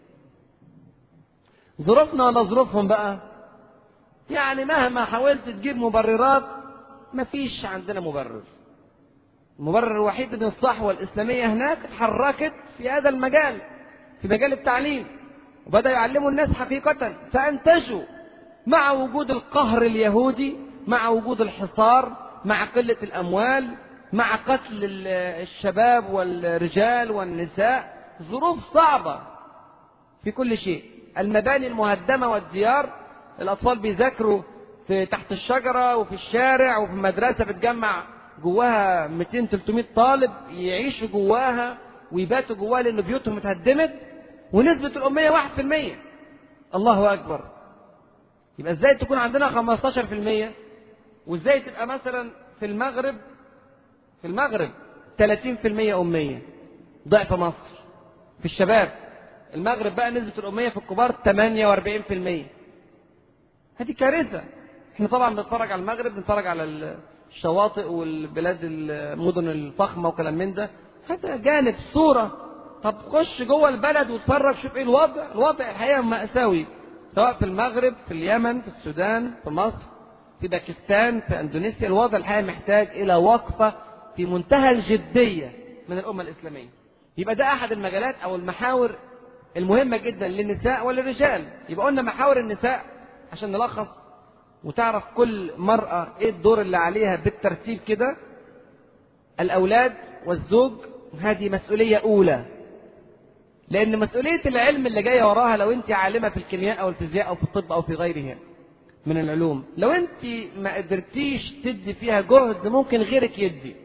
Speaker 1: ظروفنا ولا ظروفهم بقى؟ يعني مهما حاولت تجيب مبررات مفيش عندنا مبرر. المبرر الوحيد ان الصحوة الإسلامية هناك اتحركت في هذا المجال، في مجال التعليم، وبدأ يعلموا الناس حقيقة، فأنتجوا مع وجود القهر اليهودي، مع وجود الحصار، مع قلة الأموال، مع قتل الشباب والرجال والنساء، ظروف صعبة في كل شيء، المباني المهدمة والديار، الأطفال بيذاكروا في تحت الشجرة وفي الشارع، وفي مدرسة بتجمع جواها مئتين ثلاثمائة طالب يعيشوا جواها ويباتوا جواها لأن بيوتهم اتهدمت، ونسبة الأمية واحد في المية. الله أكبر. يبقى ازاي تكون عندنا خمستاشر في المية، وازاي تبقى مثلا في المغرب في المغرب ثلاثين في المية أمية، ضعف مصر في الشباب. المغرب بقى نسبة الأمية في الكبار ثمانية وأربعين في المية. هذه كارثة. احنا طبعا بنتفرج على المغرب، بنتفرج على الشواطئ والبلاد المدن الفخمة وكلام من ده، هذا جانب صورة. طب خش جوه البلد واتفرج، شوف ايه الوضع. الوضع الحقيقة مأساوي، سواء في المغرب، في اليمن، في السودان، في مصر، في باكستان، في اندونيسيا. الوضع الحقيقة محتاج الى وقفة في منتهى الجدية من الأمة الإسلامية. يبقى ده أحد المجالات أو المحاور المهمة جدا للنساء وللرجال. يبقى قلنا محاور النساء عشان نلخص وتعرف كل مرأة ايه الدور اللي عليها بالترتيب كده. الأولاد والزوج، هذه مسؤولية أولى، لأن مسؤولية العلم اللي جاية وراها، لو أنت عالمة في الكيمياء أو الفيزياء أو في الطب أو في غيرها من العلوم، لو أنت ما قدرتيش تدي فيها جهد ممكن غيرك يدي.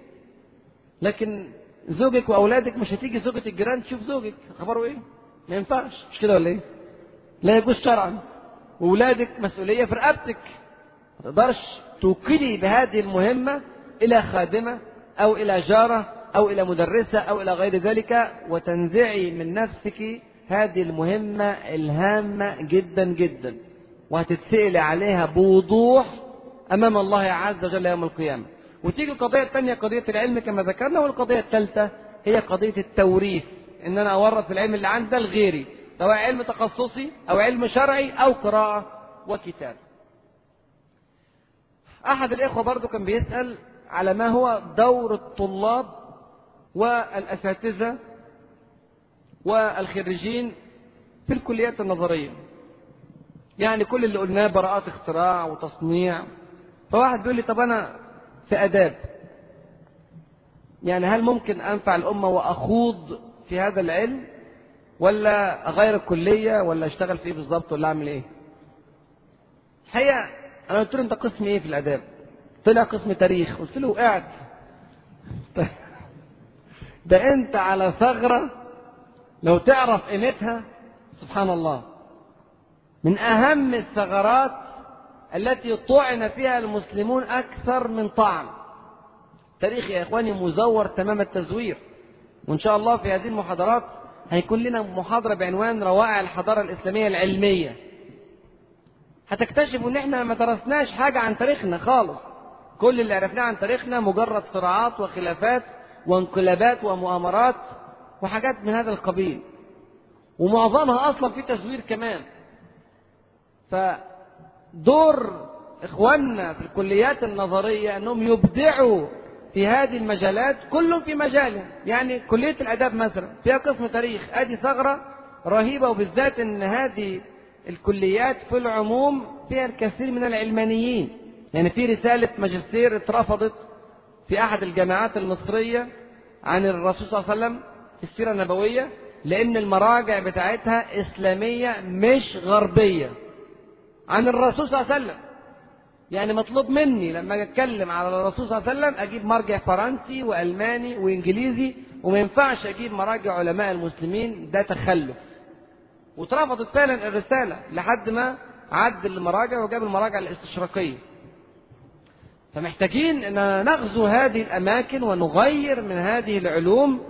Speaker 1: لكن زوجك وأولادك مش هتيجي زوجة الجيران تشوف زوجك خبره إيه، ما ينفعش، مش كده ولا إيه؟ لا يجوز شرعا. وأولادك مسؤولية في رقبتك، ما تقدرش توكلي بهذه المهمة إلى خادمة أو إلى جارة أو إلى مدرسة أو إلى غير ذلك، وتنزعي من نفسك هذه المهمة الهامة جدا جدا، وهتتسألي عليها بوضوح أمام الله عز وجل يوم القيامة. وتيجي القضية الثانية قضية العلم كما ذكرنا، والقضية الثالثة هي قضية التوريث، إن أنا أورث العلم اللي عندي ده لغيري، سواء علم تخصصي أو علم شرعي أو قراءة وكتاب. أحد الإخوة برضو كان بيسأل على ما هو دور الطلاب والأساتذة والخريجين في الكليات النظرية، يعني كل اللي قلناه براءات اختراع وتصنيع. فواحد بيقول لي طب أنا في آداب، يعني هل ممكن أنفع الأمة وأخوض في هذا العلم، ولا أغير الكلية، ولا أشتغل فيه بالظبط، ولا أعمل إيه؟ الحقيقة أنا قلت له أنت قسم إيه في الآداب؟ طلع قسم تاريخ. قلت له وقعت. ده أنت على ثغرة لو تعرف قيمتها سبحان الله، من أهم الثغرات التي طعن فيها المسلمون أكثر من طعن. تاريخ يا إخواني مزور تمام التزوير. وإن شاء الله في هذه المحاضرات هيكون لنا محاضرة بعنوان روائع الحضارة الإسلامية العلمية. هتكتشفوا إن إحنا ما درسناش حاجة عن تاريخنا خالص. كل اللي عرفناه عن تاريخنا مجرد صراعات وخلافات وانقلابات ومؤامرات وحاجات من هذا القبيل، ومعظمها أصلا في تزوير كمان. فدور إخواننا في الكليات النظرية أنهم يبدعوا في هذه المجالات، كلهم في مجاله. يعني كلية الآداب مثلا فيها قسم تاريخ، أدي ثغرة رهيبة، وبالذات أن هذه الكليات في العموم فيها الكثير من العلمانيين. يعني في رسالة ماجستير اترفضت في أحد الجامعات المصرية عن الرسول صلى الله عليه وسلم في السيرة النبوية، لأن المراجع بتاعتها إسلامية مش غربية، عن الرسول صلى الله عليه وسلم. يعني مطلوب مني لما أتكلم على الرسول صلى الله عليه وسلم أجيب مرجع فرنسي وألماني وإنجليزي، وما ينفعش أجيب مراجع علماء المسلمين، ده تخلف. واترفضت فعلا الرسالة لحد ما عدل المراجع وجاب المراجع الاستشراقية. فمحتاجين أن نغزو هذه الأماكن ونغير من هذه العلوم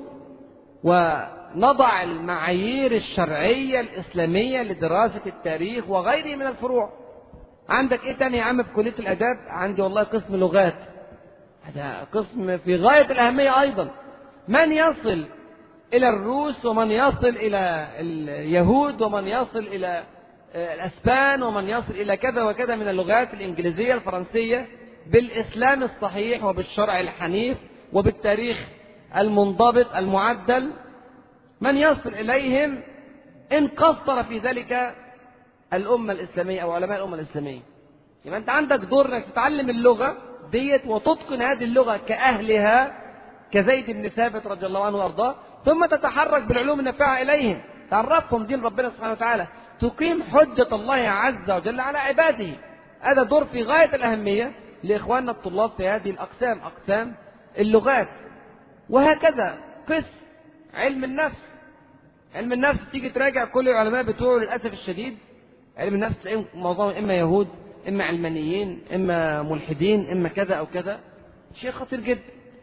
Speaker 1: ونضع المعايير الشرعية الإسلامية لدراسة التاريخ وغيره من الفروع. عندك إيه تاني يا عم في كلية الآداب؟ عندي والله قسم لغات، هذا قسم في غاية الأهمية أيضا. من يصل إلى الروس، ومن يصل إلى اليهود، ومن يصل إلى الأسبان، ومن يصل إلى كذا وكذا من اللغات الإنجليزية الفرنسية بالإسلام الصحيح وبالشرع الحنيف وبالتاريخ المنضبط المعدل. من يصل إليهم إن قصر في ذلك الأمة الإسلامية أو علماء الأمة الإسلامية. يبقى أنت عندك دور أنك تتعلم اللغة ديت وتتقن هذه اللغة كأهلها كزيد بن ثابت رضي الله عنه وارضاه، ثم تتحرك بالعلوم النافعة إليهم، تعرفهم دين ربنا سبحانه وتعالى، تقيم حجة الله عز وجل على عباده. هذا دور في غاية الأهمية لإخواننا الطلاب في هذه الأقسام، أقسام اللغات. وهكذا قس علم النفس. علم النفس تيجي تراجع كل العلماء بتوعه للأسف الشديد، علم النفس تلاقيهم معظمهم إما يهود، إما علمانيين، إما ملحدين، إما كذا أو كذا. شيء خطير جدا.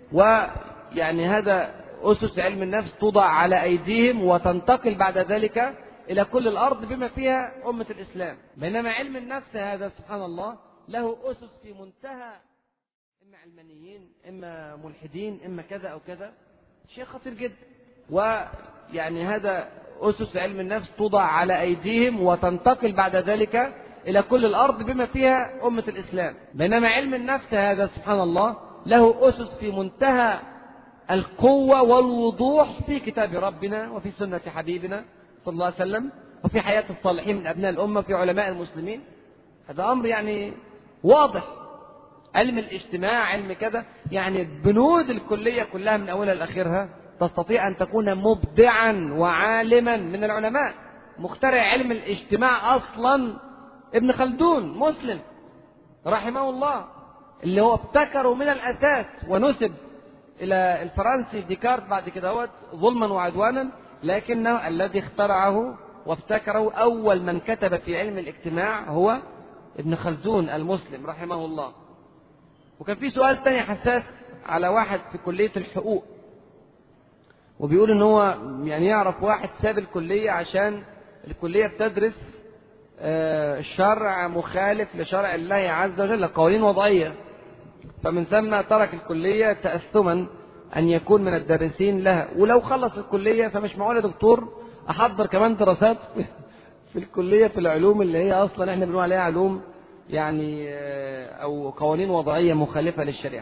Speaker 1: ويعني هذا أسس علم النفس توضع على أيديهم وتنتقل بعد ذلك إلى كل الأرض بما فيها أمة الإسلام. بينما علم النفس هذا سبحان الله له أسس في منتهى، إما علمانيين، إما ملحدين، إما كذا أو كذا. شيء خطير جدا. ويعني هذا أسس علم النفس توضع على أيديهم وتنتقل بعد ذلك إلى كل الأرض بما فيها أمة الإسلام. بينما علم النفس هذا سبحان الله له أسس في منتهى القوة والوضوح في كتاب ربنا وفي سنة حبيبنا صلى الله عليه وسلم وفي حياة الصالحين من أبناء الأمة في علماء المسلمين. هذا أمر يعني واضح. علم الاجتماع، علم كذا، يعني بنود الكلية كلها من أولها لآخرها تستطيع أن تكون مبدعا وعالما من العلماء. مخترع علم الاجتماع أصلا ابن خلدون مسلم رحمه الله، اللي هو ابتكره من الأساس ونسب إلى الفرنسي ديكارت بعد كده هو ظلما وعدوانا، لكنه الذي اخترعه وابتكره أول من كتب في علم الاجتماع هو ابن خلدون المسلم رحمه الله. وكان في سؤال تاني حساس على واحد في كلية الحقوق، وبيقول ان هو يعني يعرف واحد ساب الكلية عشان الكلية بتدرس شرع مخالف لشرع الله عز وجل، قوانين وضعية، فمن ثم ترك الكلية تأثما أن يكون من الدارسين لها. ولو خلص الكلية فمش معقول يا دكتور أحضر كمان دراسات في الكلية في العلوم اللي هي أصلا احنا بنقول عليها علوم يعني أو قوانين وضعية مخالفة للشريعة.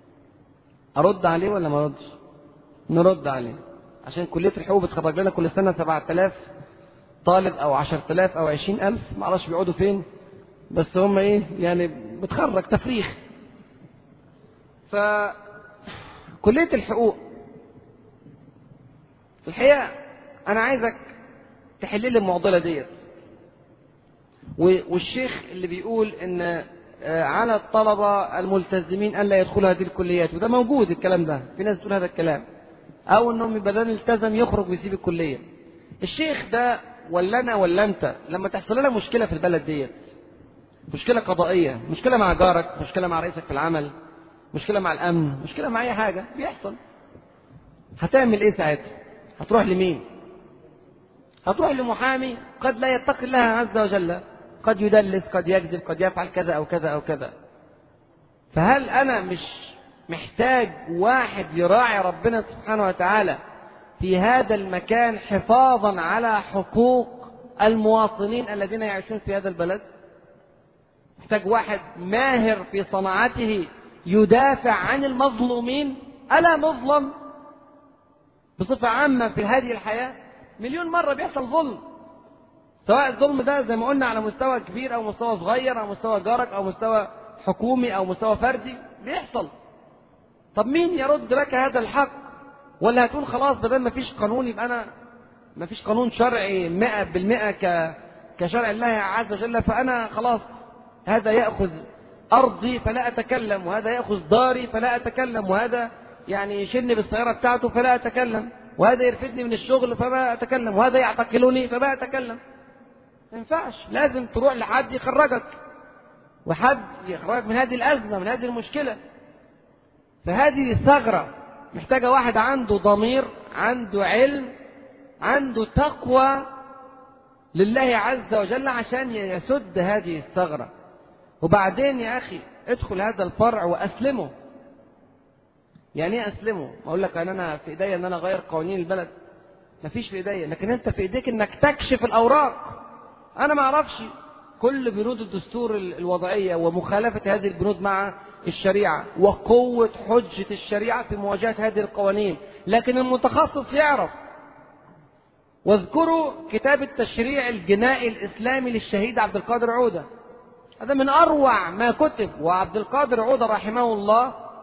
Speaker 1: أرد عليه ولا ما أردش؟ نرد عليه، عشان كلية الحقوق بتخرج لنا كل سنة سبعة آلاف طالب أو عشرة آلاف أو عشرين ألف، معرفش بيقعدوا فين، بس هم إيه يعني بتخرج تفريخ. فكلية الحقوق الحقيقة أنا عايزك تحل لي المعضلة ديت. والشيخ اللي بيقول إن على الطلبة الملتزمين ألا يدخلوا هذه الكليات، وده موجود الكلام ده، في ناس تقول هذا الكلام، أو إنهم بدل التزم يخرج ويسيب الكلية. الشيخ ده ولا أنا ولا أنت لما تحصل لنا مشكلة في البلد ديت، مشكلة قضائية، مشكلة مع جارك، مشكلة مع رئيسك في العمل، مشكلة مع الأمن، مشكلة مع أي حاجة بيحصل، هتعمل إيه ساعتها؟ هتروح لمين؟ هتروح لمحامي قد لا يتقي الله عز وجل، قد يدلس، قد يكذب، قد يفعل كذا أو كذا أو كذا. فهل أنا مش محتاج واحد يراعي ربنا سبحانه وتعالى في هذا المكان حفاظا على حقوق المواطنين الذين يعيشون في هذا البلد؟ محتاج واحد ماهر في صناعته يدافع عن المظلومين. ألا نظلم بصفة عامة في هذه الحياة؟ مليون مرة بيحصل ظلم، سواء الظلم ده زي ما قلنا على مستوى كبير أو مستوى صغير أو مستوى جارك أو مستوى حكومي أو مستوى فردي بيحصل. طب مين يرد لك هذا الحق؟ ولا هتقول خلاص بدل ما فيش قانون يبقى أنا ما فيش قانون شرعي مئة بالمئة ك... كشرع الله عز وجل، فأنا خلاص هذا يأخذ أرضي فلا أتكلم، وهذا يأخذ داري فلا أتكلم، وهذا يعني يشني بالسيارة بتاعته فلا أتكلم، وهذا يرفدني من الشغل فما أتكلم، وهذا يعتقلني فما أتكلم. ما ينفعش، لازم تروح لحد يخرجك، وحد يخرجك من هذه الأزمة، من هذه المشكلة. فهذه ثغرة محتاجة واحد عنده ضمير، عنده علم، عنده تقوى لله عز وجل عشان يسد هذه الثغرة. وبعدين يا أخي ادخل هذا الفرع وأسلمه. يعني ايه أسلمه؟ أقول لك أن أنا في إيدي أن أنا أغير قوانين البلد؟ ما فيش في إيدي، لكن أنت في إيديك أنك تكشف الأوراق. أنا ما أعرفش كل بنود الدستور الوضعية ومخالفة هذه البنود مع الشريعة وقوة حجة الشريعة في مواجهة هذه القوانين، لكن المتخصص يعرف. واذكروا كتاب التشريع الجنائي الإسلامي للشهيد عبد القادر عودة، هذا من أروع ما كتب. وعبد القادر عودة رحمه الله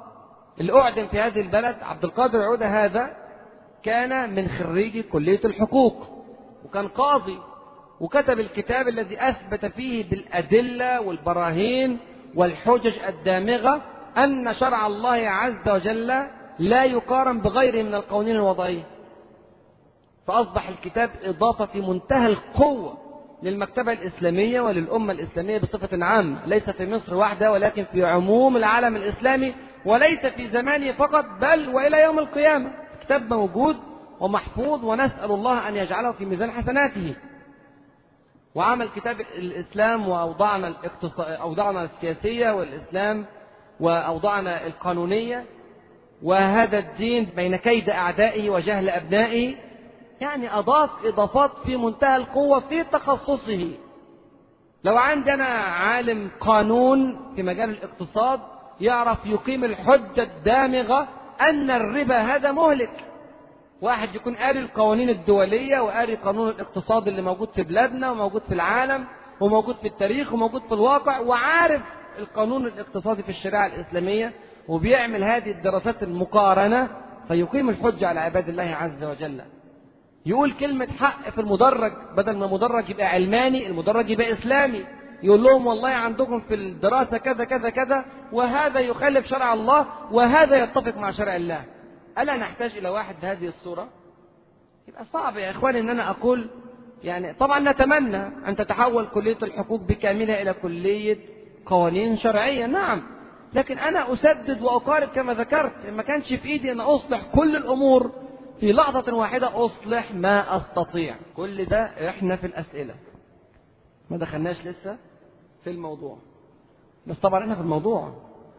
Speaker 1: اللي أعدم في هذه البلد عبد القادر عودة، هذا كان من خريجي كلية الحقوق وكان قاضي، وكتب الكتاب الذي أثبت فيه بالأدلة والبراهين والحجج الدامغة أن شرع الله عز وجل لا يقارن بغيره من القوانين الوضعية. فأصبح الكتاب إضافة في منتهى القوة للمكتبة الإسلامية وللأمة الإسلامية بصفة عامة، ليس في مصر وحده ولكن في عموم العالم الإسلامي، وليس في زمانه فقط بل وإلى يوم القيامة. كتاب موجود ومحفوظ، ونسأل الله أن يجعله في ميزان حسناته. وعمل كتاب الإسلام وأوضاعنا الاقتص... أوضاعنا السياسية والإسلام وأوضاعنا القانونية، وهذا الدين بين كيد أعدائه وجهل أبنائه. يعني أضاف إضافات في منتهى القوة في تخصصه. لو عندنا عالم قانون في مجال الاقتصاد يعرف يقيم الحجة الدامغة أن الربا هذا مهلك. واحد يكون قاري القوانين الدولية وقاري قانون الاقتصاد اللي موجود في بلادنا وموجود في العالم وموجود في التاريخ وموجود في الواقع، وعارف القانون الاقتصادي في الشريعة الإسلامية، وبيعمل هذه الدراسات المقارنة فيقيم الحجة على عباد الله عز وجل. يقول كلمة حق في المدرج، بدل ما المدرج يبقى علماني المدرج يبقى إسلامي، يقول لهم والله عندكم في الدراسة كذا كذا كذا، وهذا يخالف شرع الله وهذا يتفق مع شرع الله. ألا نحتاج إلى واحد بهذه الصورة؟ يبقى صعب يا إخواني أن أنا أقول، يعني طبعا نتمنى أن تتحول كلية الحقوق بكاملها إلى كلية قوانين شرعية، نعم، لكن أنا أسدد وأقارب كما ذكرت. ما كانش في إيدي أن أصلح كل الأمور في لحظة واحدة، أصلح ما أستطيع. كل ده إحنا في الأسئلة، ما دخلناش لسه في الموضوع، بس طبعا إحنا في الموضوع.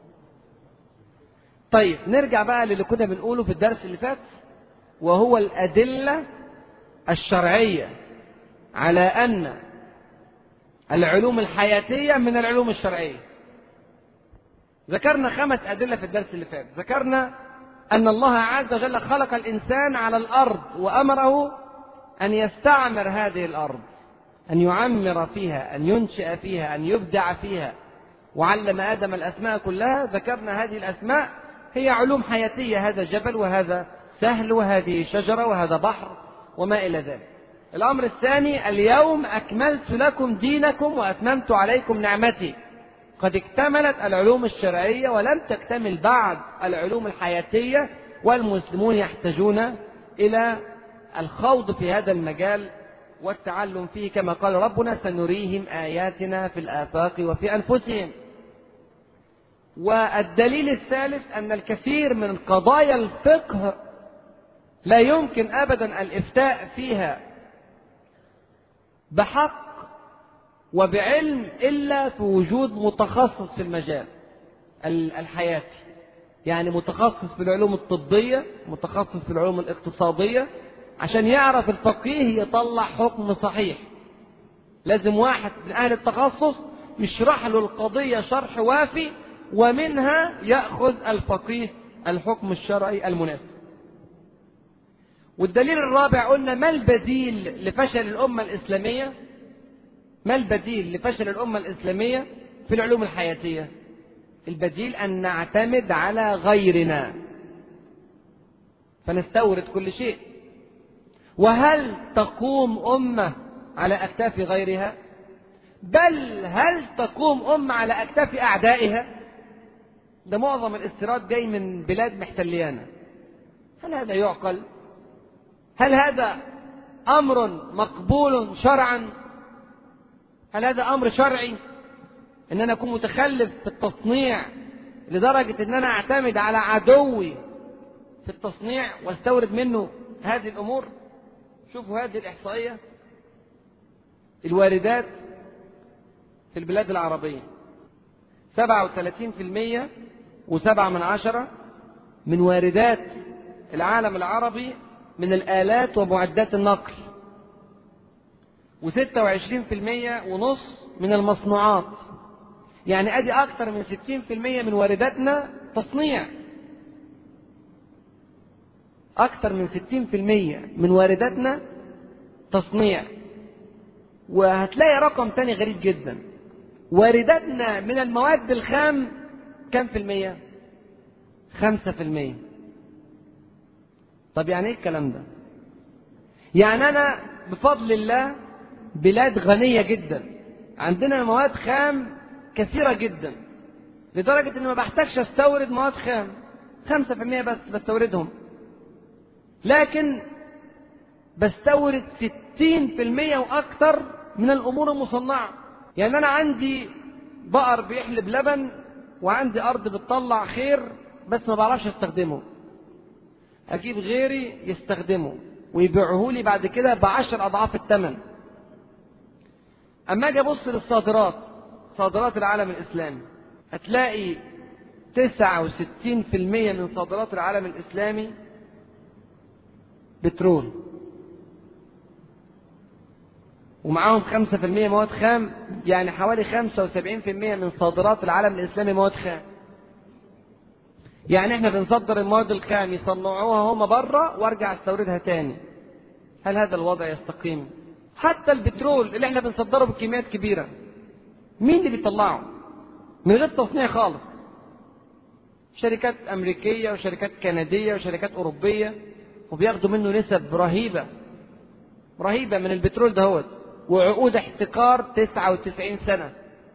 Speaker 1: طيب نرجع بقى للي كنا بنقوله في الدرس اللي فات، وهو الأدلة الشرعية على أن العلوم الحياتية من العلوم الشرعية. ذكرنا خمس أدلة في الدرس اللي فات. ذكرنا أن الله عز وجل خلق الإنسان على الأرض وأمره أن يستعمر هذه الأرض، أن يعمر فيها، أن ينشئ فيها، أن يبدع فيها، وعلم آدم الأسماء كلها. ذكرنا هذه الأسماء هي علوم حياتية، هذا جبل وهذا سهل وهذه شجرة وهذا بحر وما إلى ذلك. الأمر الثاني: اليوم أكملت لكم دينكم وأتممت عليكم نعمتي. قد اكتملت العلوم الشرعية ولم تكتمل بعد العلوم الحياتية، والمسلمون يحتاجون إلى الخوض في هذا المجال والتعلم فيه، كما قال ربنا: سنريهم آياتنا في الآفاق وفي أنفسهم. والدليل الثالث أن الكثير من قضايا الفقه لا يمكن أبدا الإفتاء فيها بحق وبعلم إلا في وجود متخصص في المجال الحياتي، يعني متخصص في العلوم الطبية، متخصص في العلوم الاقتصادية، عشان يعرف الفقيه يطلع حكم صحيح. لازم واحد من أهل التخصص يشرح له القضية شرح وافي، ومنها يأخذ الفقيه الحكم الشرعي المناسب. والدليل الرابع قلنا: ما البديل لفشل الأمة الإسلامية؟ ما البديل لفشل الأمة الإسلامية في العلوم الحياتية؟ البديل أن نعتمد على غيرنا فنستورد كل شيء. وهل تقوم أمة على أكتاف غيرها؟ بل هل تقوم أمة على أكتاف أعدائها؟ ده معظم الاستيراد جاي من بلاد محتليانا. هل هذا يعقل؟ هل هذا أمر مقبول شرعا؟ هل هذا أمر شرعي إن أنا أكون متخلف في التصنيع لدرجة إن أنا أعتمد على عدوي في التصنيع واستورد منه هذه الأمور؟ شوفوا هذه الإحصائية: الواردات في البلاد العربية سبعة وثلاثين بالمئة وسبعة من عشرة من واردات العالم العربي من الآلات ومعدات النقل، وستة وعشرين بالمئة ونص من المصنوعات. يعني أدي أكثر من ستين بالمئة من وارداتنا تصنيع، أكثر من ستين بالمئة من وارداتنا تصنيع. وهتلاقي رقم تاني غريب جدا: وارداتنا من المواد الخام كم في المية؟ خمسة في المية. طب يعني ايه الكلام ده؟ يعني انا بفضل الله بلاد غنية جدا، عندنا مواد خام كثيرة جدا لدرجة اني ما بحتاجش استورد مواد خام، خمسة في المية بس بستوردهم، لكن بستورد ستين في المية واكثر من الامور المصنعة. يعني انا عندي بقر بيحلب لبن وعندي ارض بتطلع خير بس ما بعرفش استخدمه، اجيب غيري يستخدمه ويبيعه لي بعد كده بعشر اضعاف الثمن. اما اجي ابص للصادرات، صادرات العالم الاسلامي، هتلاقي تسعة وستين في المية من صادرات العالم الاسلامي بترول، ومعاهم خمسة في المية مواد خام، يعني حوالي خمسة وسبعين في المية من صادرات العالم الاسلامي مواد خام. يعني احنا بنصدر المواد الخام يصنعوها هم بره وارجع استوردها تاني. هل هذا الوضع يستقيم؟ حتى البترول اللي احنا بنصدره بكميات كبيرة، مين اللي بيطلعه؟ من غير تصنيع خالص، شركات امريكية وشركات كندية وشركات اوروبية، وبياخدوا منه نسب رهيبة رهيبة من البترول دهوت، وعقود احتكار تسعة وتسعين سنة،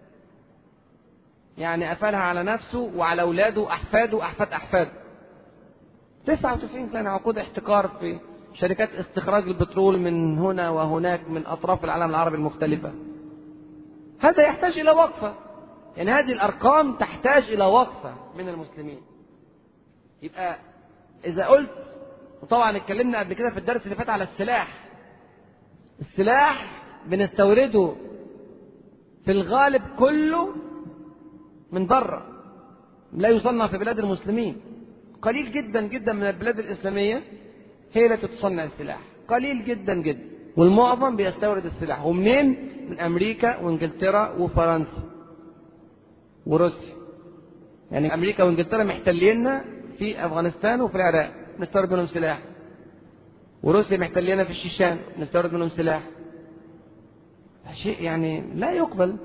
Speaker 1: يعني قفلها على نفسه وعلى اولاده واحفاده واحفاد احفاده. تسعة وتسعين سنة عقود احتكار في شركات استخراج البترول من هنا وهناك من اطراف العالم العربي المختلفة. هذا يحتاج الى وقفة، يعني هذه الارقام تحتاج الى وقفة من المسلمين. يبقى اذا قلت، وطبعا اتكلمنا قبل كده في الدرس اللي فات على السلاح، السلاح بنستورده في الغالب كله من بره، لا يصنع في بلاد المسلمين. قليل جدا جدا من البلاد الإسلامية هي التي تصنع السلاح، قليل جدا جدا، والمعظم بيستورد السلاح. ومنين؟ من أمريكا وإنجلترا وفرنسا وروسيا. يعني أمريكا وإنجلترا محتليننا في أفغانستان وفي العراق، نستورد منهم سلاح. وروسيا محتليننا في الشيشان، نستورد منهم سلاح. شيء يعني لا يقبل.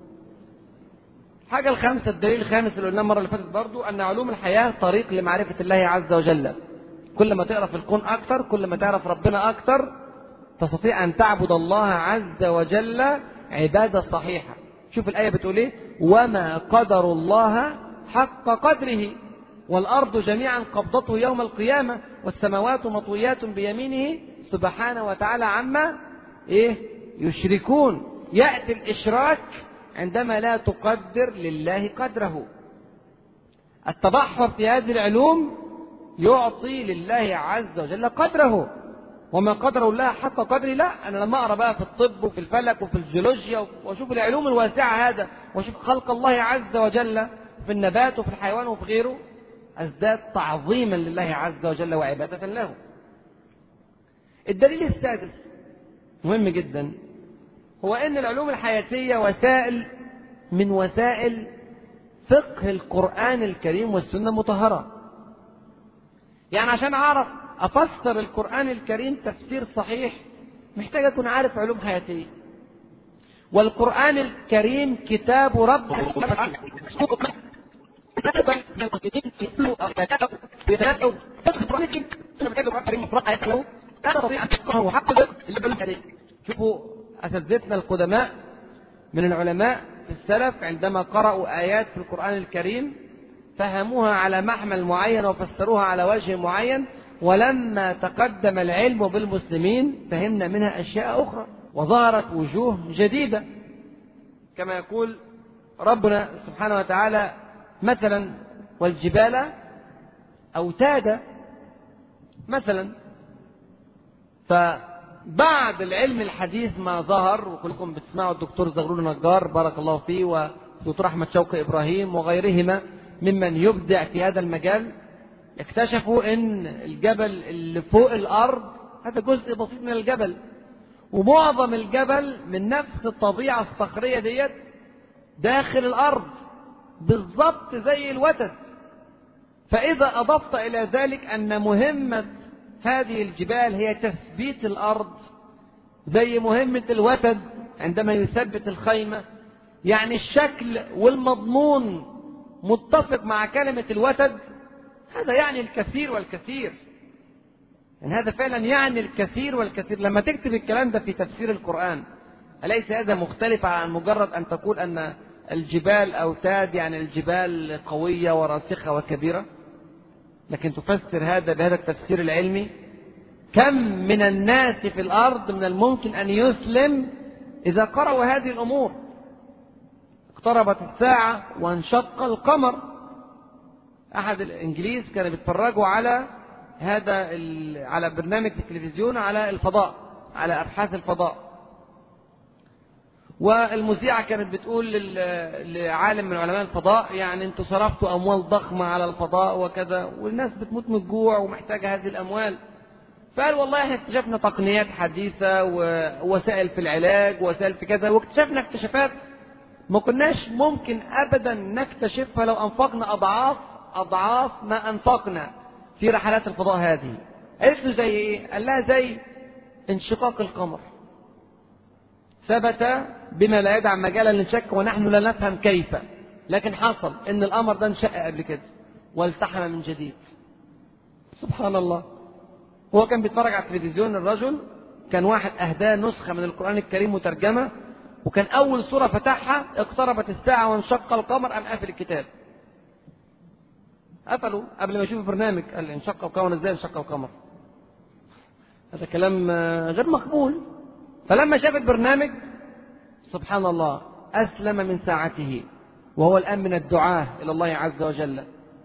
Speaker 1: حاجة الخامسة، الدليل الخامس اللي قلناه المرة اللي فاتت برضو، أن علوم الحياة طريق لمعرفة الله عز وجل. كل ما تقرأ في الكون أكثر، كل ما تعرف ربنا أكثر، تستطيع أن تعبد الله عز وجل عبادة صحيحة. شوف الآية بتقول إيه؟ وما قدر الله حق قدره والأرض جميعا قبضته يوم القيامة والسماوات مطويات بيمينه سبحانه وتعالى عما إيه يشركون. يأتي الإشراك عندما لا تقدر لله قدره. التبحر في هذه العلوم يعطي لله عز وجل قدره. وما قدر الله حق قدره، لا. أنا لما أقرأ بقى في الطب وفي الفلك وفي الجيولوجيا وأشوف العلوم الواسعة هذا، وأشوف خلق الله عز وجل في النبات وفي الحيوان وفي غيره، أزداد تعظيما لله عز وجل وعبادة له. الدليل السادس مهم جدا، هو أن العلوم الحياتية وسائل من وسائل فقه القرآن الكريم والسنة المطهرة. يعني عشان أعرف أفسر القرآن الكريم تفسير صحيح محتاج أكون عارف علوم حياتية. والقرآن الكريم كتاب رب شوفوا أساتذتنا القدماء من العلماء في السلف عندما قرأوا آيات في القرآن الكريم فهموها على محمل معين وفسروها على وجه معين، ولما تقدم العلم بالمسلمين فهمنا منها أشياء أخرى وظهرت وجوه جديدة. كما يقول ربنا سبحانه وتعالى مثلا والجبال أوتادا مثلا. فبعد العلم الحديث ما ظهر، وكلكم بتسمعوا الدكتور زغلول نجار بارك الله فيه ودكتور أحمد شوقي إبراهيم وغيرهما ممن يبدع في هذا المجال، اكتشفوا ان الجبل اللي فوق الارض هذا جزء بسيط من الجبل، ومعظم الجبل من نفس الطبيعة الصخرية ديت داخل الارض بالضبط زي الوتد. فاذا اضفت الى ذلك ان مهمة هذه الجبال هي تثبيت الارض زي مهمة الوتد عندما يثبت الخيمة، يعني الشكل والمضمون متفق مع كلمة الوتد، هذا يعني الكثير والكثير، يعني هذا فعلا يعني الكثير والكثير. لما تكتب الكلام ده في تفسير القرآن، أليس هذا مختلف عن مجرد أن تقول أن الجبال أوتاد، يعني الجبال قوية وراسخة وكبيرة؟ لكن تفسر هذا بهذا التفسير العلمي. كم من الناس في الأرض من الممكن أن يسلم إذا قرأوا هذه الأمور؟ اقتربت الساعة وانشق القمر. أحد الإنجليز كانوا بيتفرجوا على هذا على برنامج في التلفزيون على الفضاء، على أبحاث الفضاء، والمذيعة كانت بتقول لعالم من علماء الفضاء يعني انتوا صرفتوا أموال ضخمة على الفضاء وكذا، والناس بتموت من الجوع ومحتاجة هذه الأموال. فقال والله احنا اكتشفنا تقنيات حديثة ووسائل في العلاج ووسائل في كذا، واكتشفنا اكتشافات ما كناش ممكن أبدا نكتشفها لو أنفقنا أضعاف أضعاف ما أنفقنا في رحلات الفضاء هذه. قالت له زي إيه؟ قال لها زي انشقاق القمر، ثبت بما لا يدع مجالا للشك ونحن لا نفهم كيف، لكن حصل ان القمر ده انشق قبل كده والتحم من جديد. سبحان الله. هو كان بيتفرج على التلفزيون، الرجل كان واحد اهداه نسخة من القرآن الكريم مترجمة، وكان اول سورة فتحها اقتربت الساعة وانشق القمر، قام قافل الكتاب، قفلوا قبل ما يشوف البرنامج. قال لي انشق القمر ازاي؟ انشق القمر هذا كلام غير مقبول. فلما شاف البرنامج سبحان الله أسلم من ساعته، وهو الآن من الدعاة إلى الله عز وجل.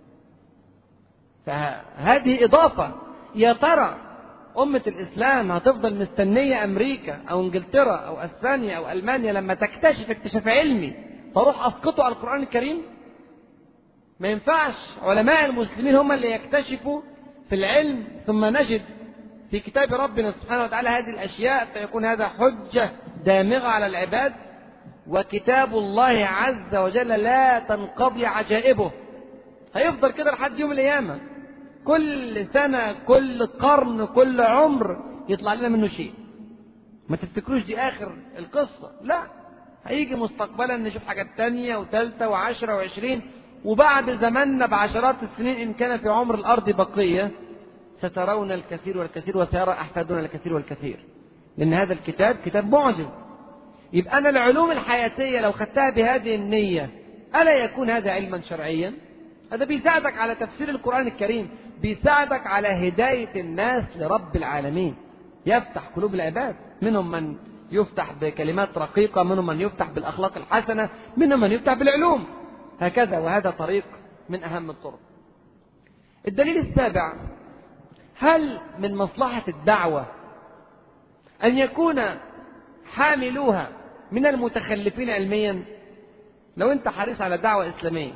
Speaker 1: فهذه إضافة. يا ترى أمة الإسلام هتفضل مستنية أمريكا أو إنجلترا أو أسبانيا أو ألمانيا لما تكتشف اكتشاف علمي فروح أسقطوا على القرآن الكريم؟ ما ينفعش. علماء المسلمين هم اللي يكتشفوا في العلم، ثم نجد في كتاب ربنا سبحانه وتعالى هذه الأشياء، فيكون هذا حجة دامغة على العباد. وكتاب الله عز وجل لا تنقضي عجائبه، هيفضل كده لحد يوم القيامة. كل سنة كل قرن كل عمر يطلع لنا منه شيء. ما تفتكروش دي آخر القصة، لا، هيجي مستقبلا نشوف حاجات تانية وثالثة وعشرة وعشرين، وبعد زماننا بعشرات السنين إن كان في عمر الأرض بقية سترون الكثير والكثير وسيرى أحفادنا الكثير والكثير، لأن هذا الكتاب كتاب معجز. يبقى أنا العلوم الحياتية لو خدتها بهذه النية ألا يكون هذا علما شرعيا؟ هذا بيساعدك على تفسير القرآن الكريم، بيساعدك على هداية الناس لرب العالمين، يفتح قلوب العباد. منهم من يفتح بكلمات رقيقة، منهم من يفتح بالأخلاق الحسنة، منهم من يفتح بالعلوم، هكذا. وهذا طريق من أهم الطرق. الدليل السابع: هل من مصلحة الدعوة أن يكون حاملوها من المتخلفين علميا؟ لو أنت حريص على دعوة إسلامية،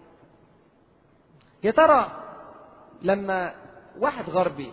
Speaker 1: يا ترى لما واحد غربي،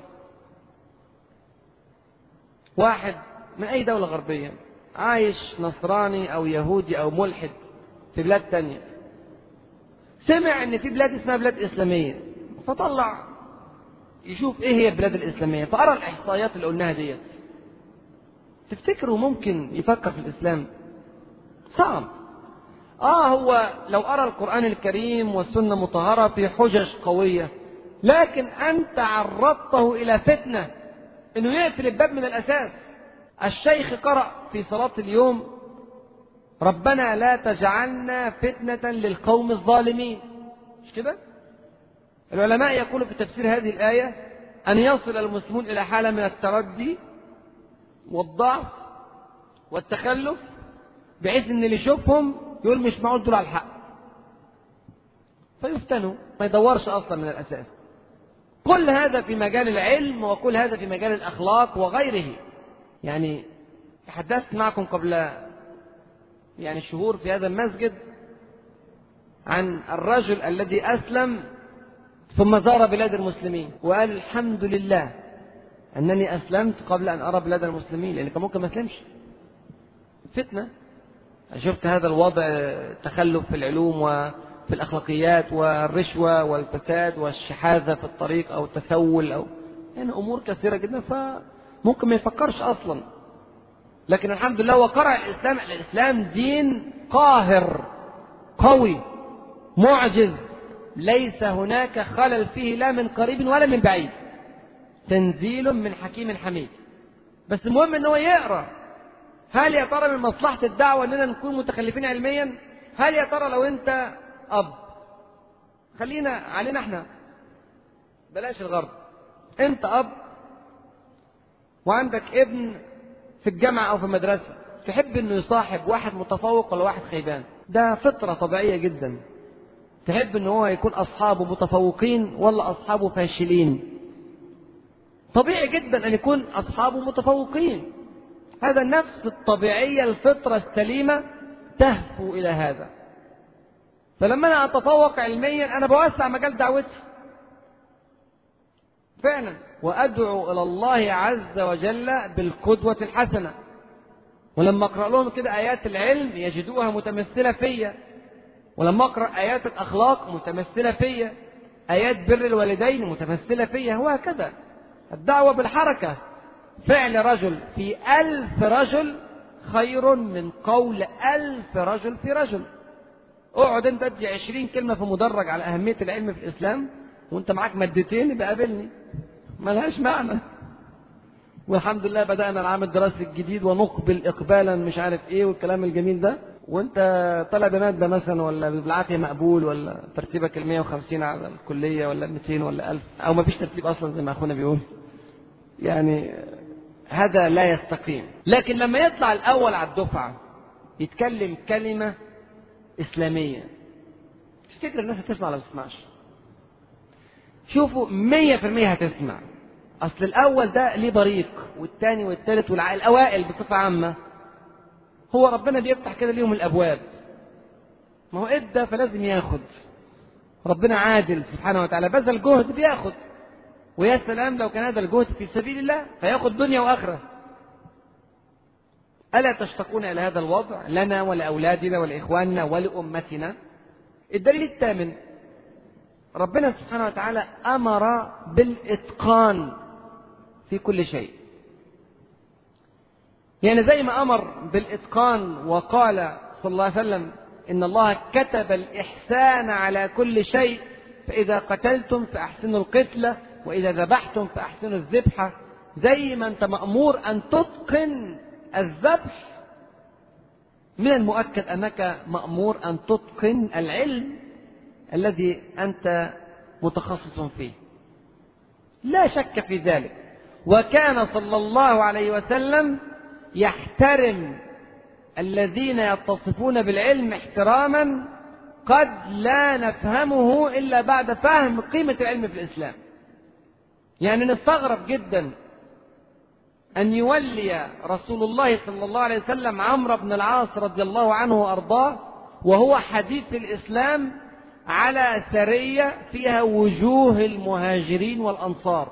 Speaker 1: واحد من أي دولة غربية عايش نصراني أو يهودي أو ملحد في بلاد تانية، سمع أن في بلاد اسمها بلاد إسلامية، فطلع يشوف إيه هي البلاد الإسلامية، فأرى الإحصائيات اللي قلناها ديت، تفتكروا ممكن يفكر في الإسلام؟ صعب. آه هو لو أرى القرآن الكريم والسنة مطهرة في حجج قوية، لكن أنت عرضته إلى فتنة إنه يقفل الباب من الأساس. الشيخ قرأ في صلاة اليوم: ربنا لا تجعلنا فتنة للقوم الظالمين، مش كده؟ العلماء يقولوا في تفسير هذه الآية أن يصل المسلمون إلى حالة من التردي والضعف والتخلف، بحيث ان اللي يشوفهم يقول مش معقول دول على الحق، فيفتنوا، ما يدورش اصلا من الاساس. كل هذا في مجال العلم، وكل هذا في مجال الاخلاق وغيره. يعني تحدثت معكم قبل يعني شهور في هذا المسجد عن الرجل الذي اسلم ثم زار بلاد المسلمين وقال الحمد لله أنني أسلمت قبل أن أرى بلاد المسلمين، لأن كان ممكن ما أسلمش، فتنة. شفت هذا الوضع، تخلف في العلوم وفي الأخلاقيات والرشوة والفساد والشحاذة في الطريق أو التسول أو يعني أمور كثيرة جدا، فممكن ما يفكرش أصلا. لكن الحمد لله وقرأ الإسلام. الإسلام دين قاهر قوي معجز ليس هناك خلل فيه لا من قريب ولا من بعيد، تنزيل من حكيم حميد. بس المهم ان هو يقرأ. هل يا ترى من مصلحة الدعوة اننا نكون متخلفين علميا؟ هل يا ترى لو انت اب، خلينا علينا احنا بلاش الغرب، انت اب وعندك ابن في الجامعة او في المدرسة، تحب انه يصاحب واحد متفوق ولا واحد خيبان؟ ده فطرة طبيعية جدا. تحب انه هو يكون اصحابه متفوقين ولا اصحابه فاشلين؟ طبيعي جدا ان يكون اصحابه متفوقين. هذا النفس الطبيعية، الفطرة السليمة تهفو الى هذا. فلما انا اتفوق علميا انا بوسع مجال دعوتي فعلا، وادعو الى الله عز وجل بالقدوة الحسنة. ولما اقرأ لهم كده ايات العلم يجدوها متمثلة فيا، ولما اقرأ ايات الاخلاق متمثلة فيا، ايات بر الوالدين متمثلة فيا، وهكذا. الدعوة بالحركة. فعل رجل في ألف رجل خير من قول ألف رجل في رجل. اقعد انت ادي عشرين كلمة في مدرج على أهمية العلم في الإسلام وانت معاك مادتين، يبقى قابلني، ملهاش معنى. والحمد لله بدأنا العام الدراسي الجديد ونقبل إقبالا مش عارف ايه والكلام الجميل ده، وانت طالع بمادة مثلا ولا بالعافية مقبول، ولا ترتيبك المية وخمسين على الكلية ولا مئتين ولا ألف، أو ما فيش ترتيب أصلا زي ما أخونا بيقول. يعني هذا لا يستقيم. لكن لما يطلع الأول على الدفعة يتكلم كلمة إسلامية، تفتكر الناس هتسمع ولا ما تسمعش؟ شوفوا، مية في المية هتسمع. أصل الأول ده ليه بريق، والتاني والتالت والأوائل بصفة عامة هو ربنا بيفتح كده ليهم الأبواب. ما هو إدى فلازم ياخد. ربنا عادل سبحانه وتعالى، بذل جهد بياخد. ويا سلام لو كان هذا الجهد في سبيل الله فياخد دنيا وآخرة. ألا تشتقون إلى هذا الوضع لنا ولأولادنا ولإخواننا ولأمتنا؟ الدليل الثامن، ربنا سبحانه وتعالى أمر بالإتقان في كل شيء. يعني زي ما أمر بالإتقان وقال صلى الله عليه وسلم إن الله كتب الإحسان على كل شيء، فإذا قتلتم فأحسنوا القتلة وإذا ذبحتم فأحسنوا الذبحة. زي ما أنت مأمور أن تتقن الذبح، من المؤكد أنك مأمور أن تتقن العلم الذي أنت متخصص فيه، لا شك في ذلك. وكان صلى الله عليه وسلم يحترم الذين يتصفون بالعلم احتراما قد لا نفهمه إلا بعد فهم قيمة العلم في الإسلام. يعني نستغرب جدا أن يولي رسول الله صلى الله عليه وسلم عمرو بن العاص رضي الله عنه وأرضاه وهو حديث الإسلام على سرية فيها وجوه المهاجرين والأنصار.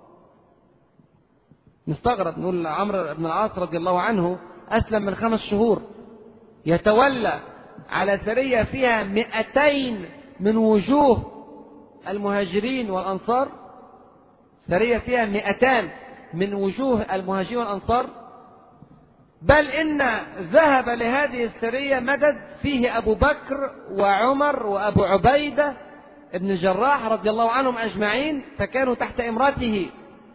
Speaker 1: نستغرب، نقول عمرو بن العاص رضي الله عنه أسلم من خمس شهور، يتولى على سرية فيها مئتين من وجوه المهاجرين والأنصار، سرية فيها مئتان من وجوه المهاجرين والأنصار. بل إن ذهب لهذه السرية مدد فيه أبو بكر وعمر وأبو عبيدة ابن الجراح رضي الله عنهم أجمعين، فكانوا تحت إمرته.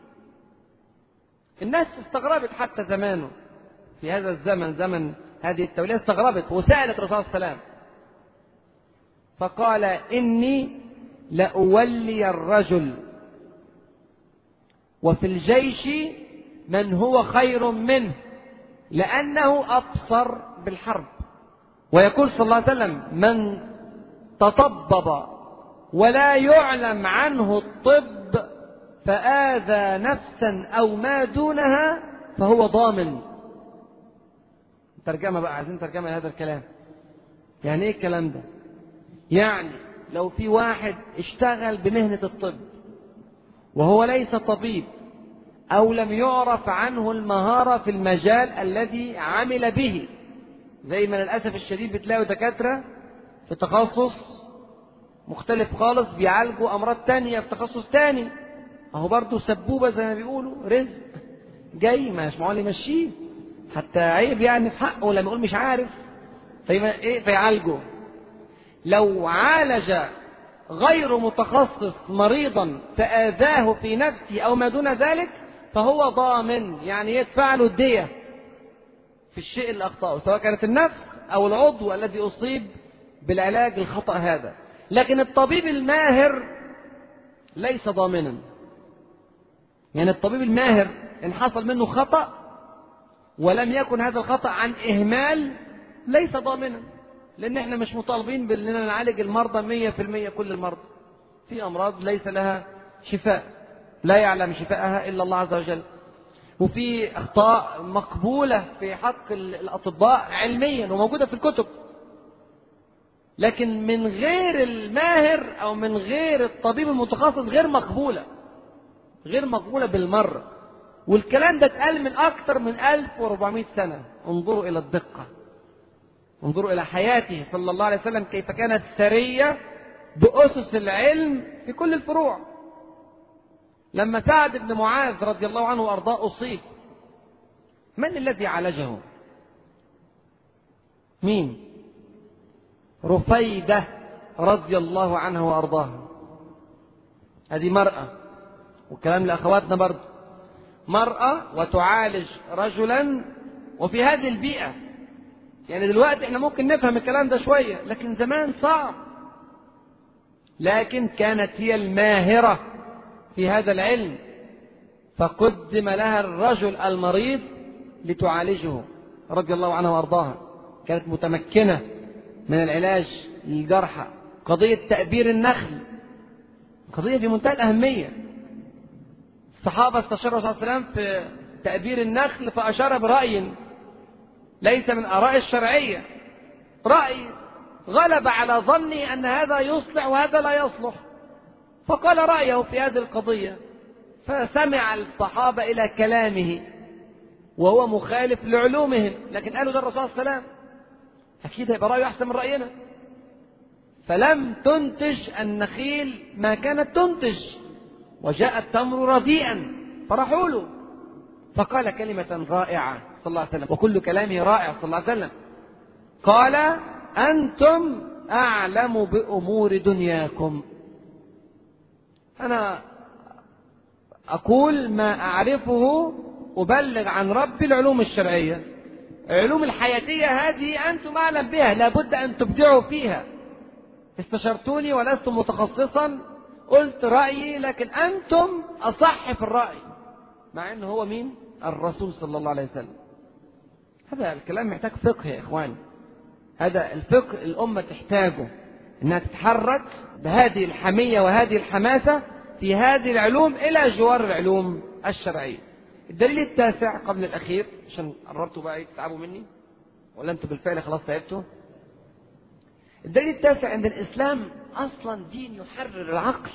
Speaker 1: الناس استغربت حتى زمانه، في هذا الزمن زمن هذه التولية استغربت وسألت الرسول صلى الله عليه وسلم، فقال إني لأولي الرجل وفي الجيش من هو خير منه لأنه أبصر بالحرب. ويقول صلى الله عليه وسلم من تطبب ولا يعلم عنه الطب فآذى نفسا أو ما دونها فهو ضامن. ترجمة بقى، عايزين ترجمة لهذا الكلام. يعني ايه الكلام ده؟ يعني لو في واحد اشتغل بمهنة الطب وهو ليس طبيب أو لم يعرف عنه المهارة في المجال الذي عمل به، زي ما للأسف الشديد بتلاقوا دكاترة في تخصص مختلف خالص بيعالجوا أمراض تانية في تخصص تاني، أهو برضو سبوبة زي ما بيقولوا، رزق جاي مش معقول يمشيه، حتى عيب يعني في حقه لما يقول مش عارف في إيه فيعالجه. لو عالج غير متخصص مريضا فآذاه في نفسه أو ما دون ذلك فهو ضامن، يعني يدفع له الدية في الشيء اللي أخطأه، سواء كانت النفس أو العضو الذي أصيب بالعلاج الخطأ هذا. لكن الطبيب الماهر ليس ضامنا. يعني الطبيب الماهر إن حصل منه خطأ ولم يكن هذا الخطأ عن إهمال ليس ضامنا، لأن احنا مش مطالبين بأننا نعالج المرضى مية في المية. كل المرضى في أمراض ليس لها شفاء، لا يعلم شفاءها إلا الله عز وجل، وفي أخطاء مقبولة في حق الأطباء علميا وموجودة في الكتب، لكن من غير الماهر أو من غير الطبيب المتخصص غير مقبولة، غير مقبولة بالمرة. والكلام ده اتقال من أكثر من ألف وأربعمائة سنة. انظروا إلى الدقة، انظروا إلى حياته صلى الله عليه وسلم كيف كانت ثرية بأسس العلم في كل الفروع. لما سعد بن معاذ رضي الله عنه وأرضاه أصيب، من الذي عالجه؟ مين؟ رفيدة رضي الله عنه وأرضاها. هذه مرأة، والكلام لأخواتنا برضه، مرأة وتعالج رجلا وفي هذه البيئة. يعني دلوقتي احنا ممكن نفهم الكلام ده شوية، لكن زمان صعب. لكن كانت هي الماهرة في هذا العلم، فقدم لها الرجل المريض لتعالجه رضي الله عنها وأرضاها. كانت متمكنة من العلاج للجرحى. قضية تأبير النخل قضية في منتهى الأهمية. الصحابة استشاروا الرسول صلى الله عليه وسلم في تأبير النخل فأشار برأي ليس من آراء الشرعية، رأي غلب على ظني أن هذا يصلح وهذا لا يصلح، فقال رأيه في هذه القضية، فسمع الصحابة إلى كلامه وهو مخالف لعلومهم، لكن قالوا ده الرسول صلى الله عليه وسلم أكيد هيبقى رأيه أحسن من رأينا. فلم تنتج النخيل ما كانت تنتج، وجاء التمر رديئا فرحوا له، فقال كلمة رائعة صلى الله عليه وسلم، وكل كلامه رائع صلى الله عليه وسلم. قال: أنتم أعلم بأمور دنياكم. أنا أقول ما أعرفه، أبلغ عن ربي العلوم الشرعية. العلوم الحياتية هذه أنتم أعلم بها، لابد أن تبدعوا فيها. استشرتوني ولست متخصصا، قلت رأيي، لكن أنتم أصح في الرأي، مع أنه هو مين؟ الرسول صلى الله عليه وسلم. هذا الكلام محتاج فقه يا إخوان. هذا الفقه الأمة تحتاجه، أنها تتحرك بهذه الحمية وهذه الحماسة في هذه العلوم إلى جوار العلوم الشرعية. الدليل التاسع قبل الأخير، عشان قررتوا بقى تتعبوا مني ولا أنتوا بالفعل خلاص تعبتوا. الدليل التاسع أن الإسلام أصلا دين يحرر العقل،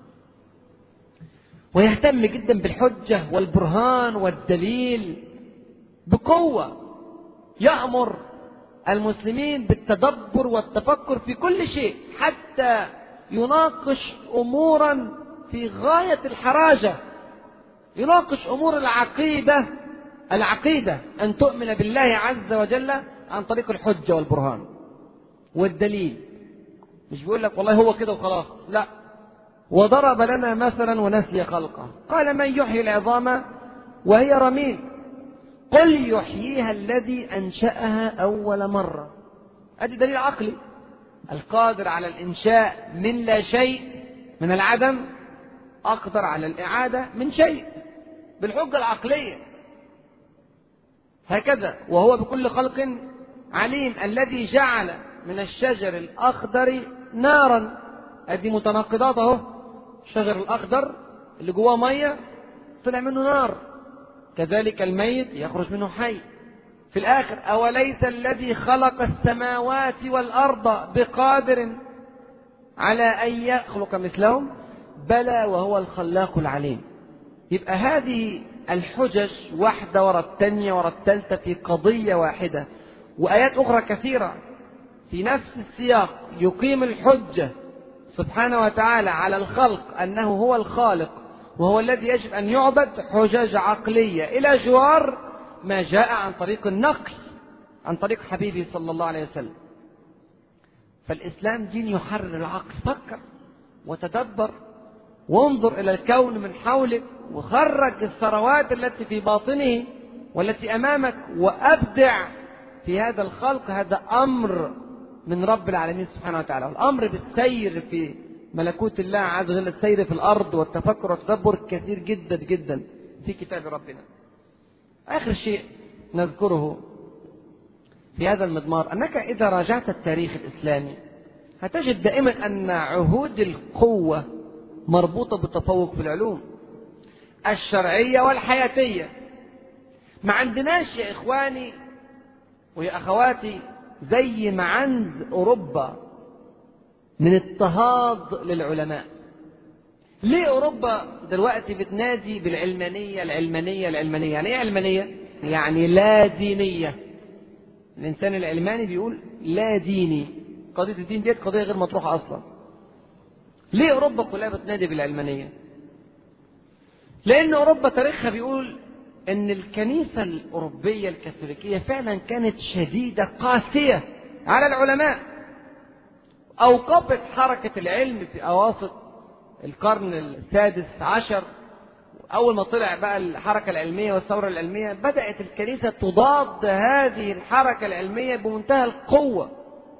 Speaker 1: ويهتم جدا بالحجة والبرهان والدليل بقوة. يأمر المسلمين بالتدبر والتفكر في كل شيء، حتى يناقش أمورا في غاية الحراجة، يناقش أمور العقيدة. العقيدة أن تؤمن بالله عز وجل عن طريق الحجة والبرهان والدليل. مش بيقول لك والله هو كده وخلاص، لا. وضرب لنا مثلا ونسي خلقه، قال: من يحيي العظام وهي رميم، قل يحييها الذي أنشأها أول مرة. أدي دليل عقلي، القادر على الإنشاء من لا شيء، من العدم، أقدر على الإعادة من شيء بالحجة العقلية. هكذا وهو بكل خلق عليم، الذي جعل من الشجر الأخضر نارا. أدي متناقضات أهو، الشجر الأخضر اللي جواه مية طلع منه نار، كذلك الميت يخرج منه حي. في الآخر: أوليس الذي خلق السماوات والأرض بقادر على أن يخلق مثلهم، بلى وهو الخلاق العليم. يبقى هذه الحجج واحدة ورا الثانية ورا الثالثة في قضية واحدة، وآيات أخرى كثيرة في نفس السياق يقيم الحجة سبحانه وتعالى على الخلق أنه هو الخالق وهو الذي يجب أن يعبد، حجج عقلية إلى جوار ما جاء عن طريق النقل، عن طريق حبيبه صلى الله عليه وسلم. فالإسلام دين يحرر العقل. فكر وتدبر وانظر إلى الكون من حولك وخرج الثروات التي في باطنه والتي أمامك وأبدع في هذا الخلق. هذا أمر من رب العالمين سبحانه وتعالى. الأمر بالسير في ملكوت الله عز وجل، السير في الأرض والتفكر والتدبر كثير جدا جدا في كتاب ربنا. آخر شيء نذكره في هذا المضمار أنك إذا راجعت التاريخ الإسلامي هتجد دائما أن عهود القوة مربوطة بالتفوق في العلوم الشرعية والحياتية. ما عندناش يا إخواني ويا أخواتي زي ما عند أوروبا من اضطهاد للعلماء. ليه أوروبا دلوقتي بتنادي بالعلمانية العلمانية العلمانية؟ يعني إيه علمانية؟ يعني لا دينية. الإنسان العلماني بيقول لا ديني. قضية الدين ديت قضية غير مطروحة أصلا. ليه أوروبا كلها بتنادي بالعلمانية؟ لأن أوروبا تاريخها بيقول أن الكنيسة الأوروبية الكاثوليكية فعلا كانت شديدة قاسية على العلماء. أوقفت حركة العلم في أواسط القرن السادس عشر. أول ما طلع بقى الحركة العلمية والثورة العلمية بدأت الكنيسة تضاد هذه الحركة العلمية بمنتهى القوة.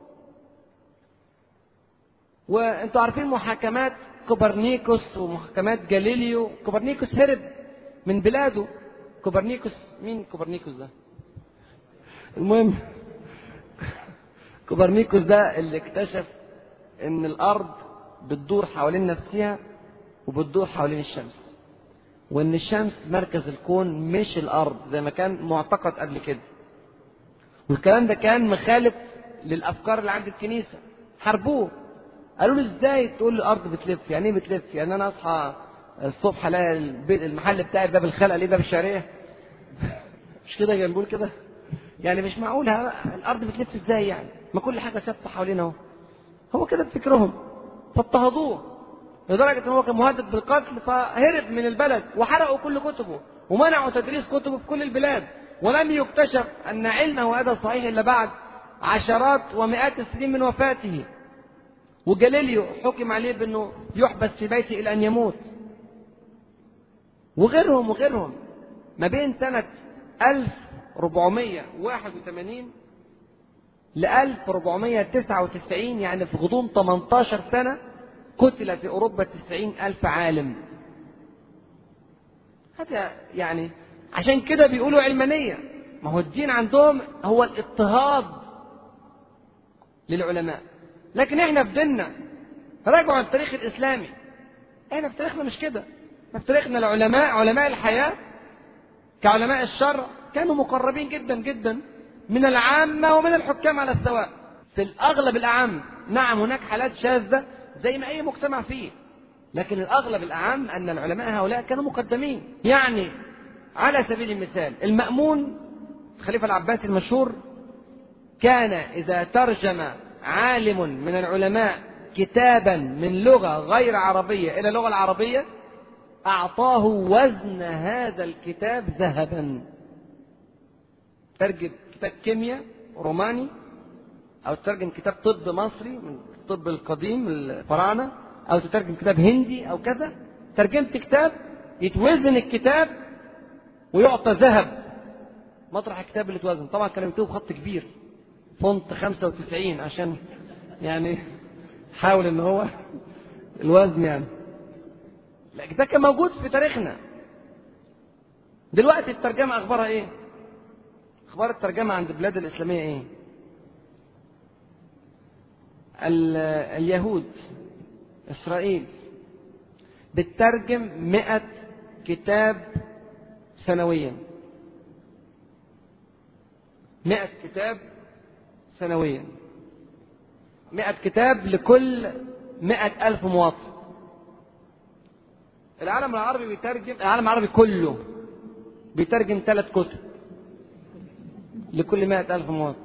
Speaker 1: وانتوا عارفين محاكمات كوبرنيكوس ومحاكمات جاليليو. كوبرنيكوس هرب من بلاده. كوبرنيكوس مين كوبرنيكوس ده؟ المهم كوبرنيكوس ده اللي اكتشف ان الارض بتدور حوالين نفسها وبتدور حوالين الشمس، وان الشمس مركز الكون مش الارض زي ما كان معتقد قبل كده. والكلام ده كان مخالف للافكار اللي عند الكنيسة. حاربوه، قالوا له ازاي تقول الارض بتلف؟ يعني ايه بتلف؟ يعني انا اصحى الصبح الاقي المحل بتاعي باب الخلق ليه باب الشعريه؟ مش كده جنبول كده؟ يعني مش معقول الارض بتلف ازاي يعني؟ ما كل حاجه ثابته حوالينا اهو. هو كده بفكرهم. فاضطهدوه لدرجه ان هو كان مهدد بالقتل، فهرب من البلد وحرقوا كل كتبه ومنعوا تدريس كتبه في كل البلاد. ولم يكتشف ان علمه هذا صحيح الا بعد عشرات ومئات السنين من وفاته. وجاليليو حكم عليه بأنه يحبس في بيته إلى أن يموت. وغيرهم وغيرهم. ما بين سنة ألف وأربعمائة وواحد وثمانين ل ألف وأربعمائة وتسعة وتسعين، يعني في غضون ثمانية عشر سنة قتل في أوروبا تسعين ألف عالم. هذا يعني عشان كده بيقولوا علمانية. ما هو الدين عندهم هو الاضطهاد للعلماء. لكن احنا في ديننا راجعوا التاريخ الاسلامي. احنا في تاريخنا مش كده. احنا في تاريخنا العلماء علماء الحياة كعلماء الشرع كانوا مقربين جدا جدا من العامة ومن الحكام على السواء. في الاغلب الاعم نعم هناك حالات شاذة زي ما اي مجتمع فيه، لكن الاغلب الاعم ان العلماء هؤلاء كانوا مقدمين. يعني على سبيل المثال المأمون الخليفة العباسي المشهور كان اذا ترجم عالم من العلماء كتابا من لغة غير عربية إلى اللغة العربية أعطاه وزن هذا الكتاب ذهبا. ترجم كتاب كيمياء روماني أو تترجم كتاب طب مصري من الطب القديم الفراعنة أو تترجم كتاب هندي أو كذا، ترجمت كتاب يتوزن الكتاب ويعطى ذهب مطرح الكتاب اللي توزن. طبعا كانوا يكتبوا بخط كبير فونت خمسة وتسعين عشان يعني حاول ان هو الوزن يعني. لكن ده كان موجود في تاريخنا. دلوقتي الترجمة اخبارها ايه؟ اخبار الترجمة عند البلاد الاسلامية ايه؟ اليهود اسرائيل بتترجم مئة كتاب سنويا. مئة كتاب سنويا. مئة كتاب لكل مئة ألف مواطن. العالم العربي بيترجم، العالم العربي كله بيترجم ثلاث كتب لكل مئة ألف مواطن.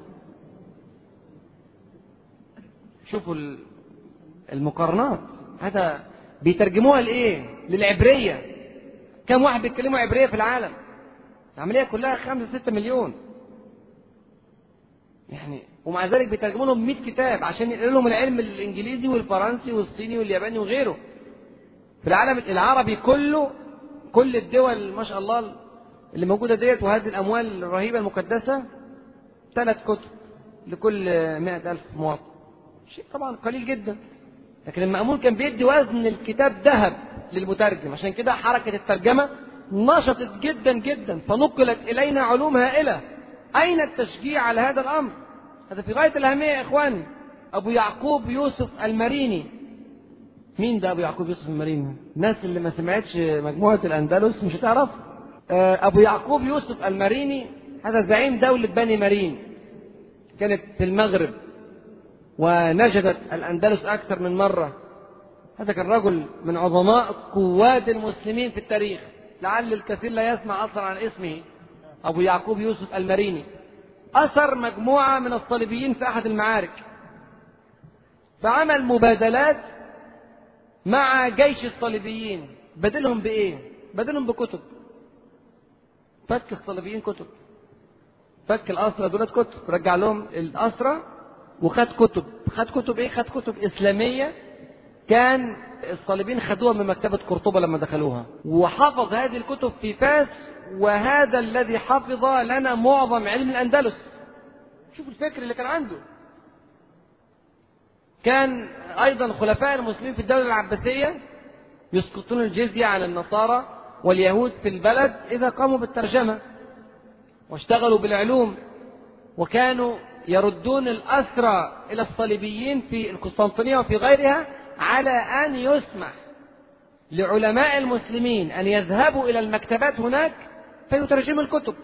Speaker 1: شوفوا المقارنات. هذا بيترجموها لإيه؟ للعبرية. كم واحد بيتكلموا عبرية في العالم؟ العملية كلها خمسة ستة مليون. يعني ومع ذلك بيترجموا لهم مئة كتاب عشان ينقلوا لهم العلم الإنجليزي والفرنسي والصيني والياباني وغيره. في العالم العربي كله، كل الدول ما شاء الله اللي موجودة ديت وهذه الأموال الرهيبة المقدسة، ثلاث كتب لكل مئة ألف مواطن، شيء طبعا قليل جدا. لكن المأمون كان بيدي وزن الكتاب ذهب للمترجم، عشان كده حركة الترجمة نشطت جدا جدا، فنقلت إلينا علوم هائلة. أين التشجيع على هذا الأمر؟ هذا في غاية الأهمية يا إخواني. أبو يعقوب يوسف المريني. مين ده أبو يعقوب يوسف المريني؟ الناس اللي ما سمعتش مجموعة الأندلس مش هتعرف. أبو يعقوب يوسف المريني هذا زعيم دولة بني مرين، كانت في المغرب ونجدت الأندلس أكثر من مرة. هذا كان رجل من عظماء قواد المسلمين في التاريخ، لعل الكثير لا يسمع أصلا عن اسمه. أبو يعقوب يوسف المريني أسر مجموعة من الصليبيين في أحد المعارك، فعمل مبادلات مع جيش الصليبيين. بدلهم بإيه؟ بدلهم بكتب. فك الصليبيين كتب، فك الأسرى دولت كتب، رجع لهم الأسرى وخد كتب. خد كتب إيه؟ خد كتب إسلامية كان الصليبيين خدوها من مكتبة قرطبة لما دخلوها، وحفظ هذه الكتب في فاس، وهذا الذي حفظ لنا معظم علم الأندلس. شوف الفكر اللي كان عنده. كان أيضا خلفاء المسلمين في الدولة العباسية يسقطون الجزية عن النصارى واليهود في البلد إذا قاموا بالترجمة واشتغلوا بالعلوم، وكانوا يردون الأسرى إلى الصليبيين في القسطنطينية وفي غيرها على أن يسمح لعلماء المسلمين أن يذهبوا إلى المكتبات هناك فيترجموا الكتب.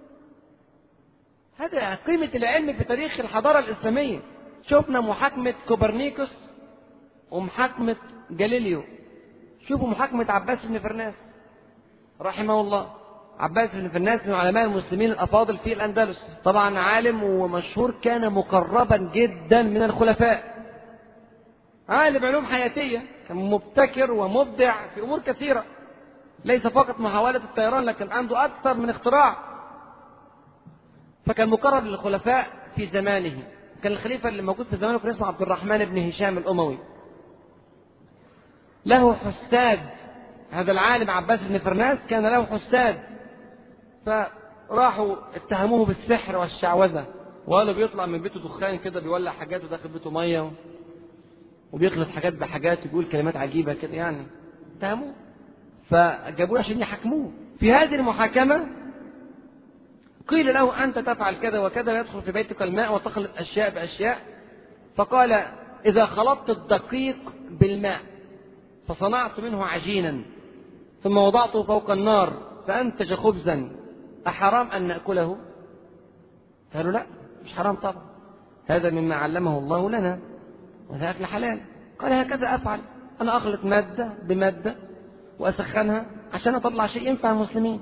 Speaker 1: هذا قيمة العلم في تاريخ الحضارة الإسلامية. شوفنا محاكمة كوبرنيكوس ومحاكمة جاليليو. شوفوا محاكمة عباس بن فرناس رحمه الله. عباس بن فرناس من علماء المسلمين الأفاضل في الأندلس، طبعا عالم ومشهور، كان مقربا جدا من الخلفاء، عالم علوم حياتية، كان مبتكر ومبدع في أمور كثيرة، ليس فقط محاولة الطيران لكن عنده أكثر من اختراع. فكان مقرب للخلفاء في زمانه. كان الخليفة اللي موجود في زمانه كان اسمه عبد الرحمن بن هشام الأموي، له حساد. هذا العالم عباس بن فرناس كان له حساد، فراحوا اتهموه بالسحر والشعوذة، وقالوا بيطلع من بيته دخان كده، بيولع حاجات وداخل بيته مية وبيخلط حاجات بحاجات وبيقول كلمات عجيبة كده يعني. اتهموه فجابوه عشان يحكموه. في هذه المحاكمة قيل له أنت تفعل كذا وكذا، يدخل في بيتك الماء وتخلط أشياء بأشياء. فقال إذا خلطت الدقيق بالماء فصنعت منه عجينا ثم وضعته فوق النار فأنتج خبزا، أحرام أن نأكله؟ قالوا لا، مش حرام طبعا، هذا مما علمه الله لنا وهذا أكل حلال. قال هكذا أفعل، أنا أخلط مادة بمادة وأسخنها عشان أطلع شيء ينفع المسلمين.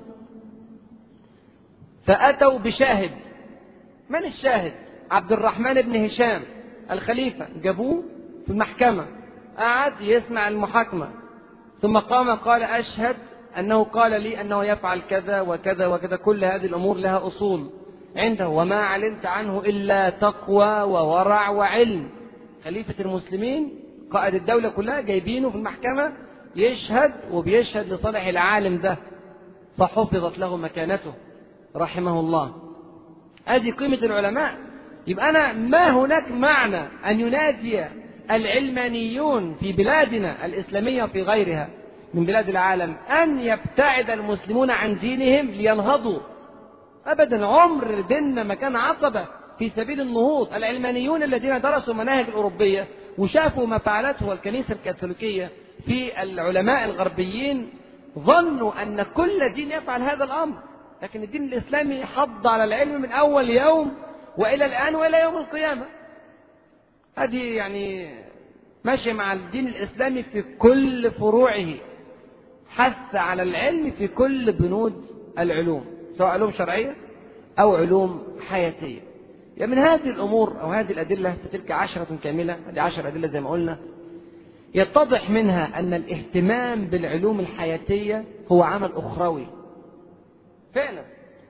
Speaker 1: فأتوا بشاهد. من الشاهد؟ عبد الرحمن بن هشام الخليفة. جابوه في المحكمة، قعد يسمع المحاكمة، ثم قام قال أشهد أنه قال لي أنه يفعل كذا وكذا وكذا. كل هذه الأمور لها أصول عنده، وما علمت عنه إلا تقوى وورع وعلم. خليفة المسلمين قائد الدولة كلها جايبينه في المحكمة يشهد، وبيشهد لصالح العالم ده، فحفظت له مكانته رحمه الله. هذه قيمة العلماء. يبقى أنا ما هناك معنى أن ينادي العلمانيون في بلادنا الإسلامية وفي غيرها من بلاد العالم أن يبتعد المسلمون عن دينهم لينهضوا. أبدا، عمر ديننا ما كان عقبة في سبيل النهوض. العلمانيون الذين درسوا المناهج الأوروبية وشافوا ما فعلته الكنيسة الكاثوليكية في العلماء الغربيين ظنوا أن كل دين يفعل هذا الأمر، لكن الدين الإسلامي حض على العلم من أول يوم وإلى الآن وإلى يوم القيامة. هذه يعني ماشية مع الدين الإسلامي في كل فروعه، حث على العلم في كل بنود العلوم، سواء علوم شرعية أو علوم حياتية. يعني من هذه الأمور أو هذه الأدلة في تلك عشرة كاملة، هذه عشر أدلة زي ما قلنا، يتضح منها أن الاهتمام بالعلوم الحياتية هو عمل أخروي فعلا.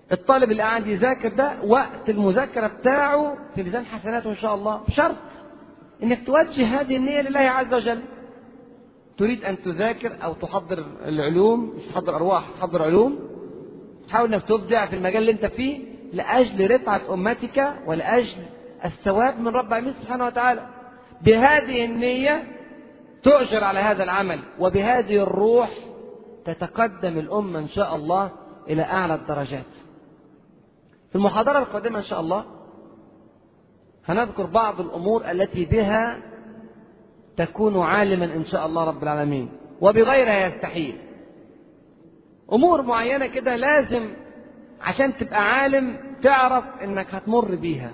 Speaker 1: الطالب اللي قاعد يذاكر ده وقت المذاكرة بتاعه في ميزان حسناته إن شاء الله، بشرط إنك توجه هذه النية لله عز وجل. تريد أن تذاكر أو تحضر العلوم، مش تحضر أرواح، تحضر علوم، تحاول أنك تبدع في المجال اللي أنت فيه لأجل رفعة أمتك ولأجل الثواب من رب العالمين سبحانه وتعالى. بهذه النية تؤجر على هذا العمل، وبهذه الروح تتقدم الأمة إن شاء الله إلى أعلى الدرجات. في المحاضرة القادمة إن شاء الله هنذكر بعض الأمور التي بها تكون عالما إن شاء الله رب العالمين، وبغيرها يستحيل. أمور معينة كده لازم عشان تبقى عالم تعرف إنك هتمر بيها،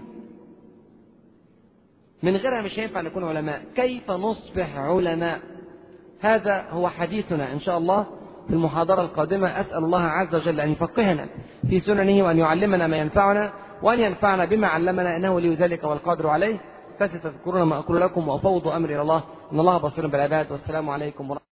Speaker 1: من غيرها مش هينفع نكون علماء. كيف نصبح علماء؟ هذا هو حديثنا إن شاء الله في المحاضرة القادمة. أسأل الله عز وجل أن يفقهنا في سننه، وأن يعلمنا ما ينفعنا، وأن ينفعنا بما علمنا، إنه ولي ذلك والقادر عليه. فستذكرون ما أقول لكم، وأفوض أمري إلى الله، إن الله بصير بالعباد. والسلام عليكم ورحمة الله.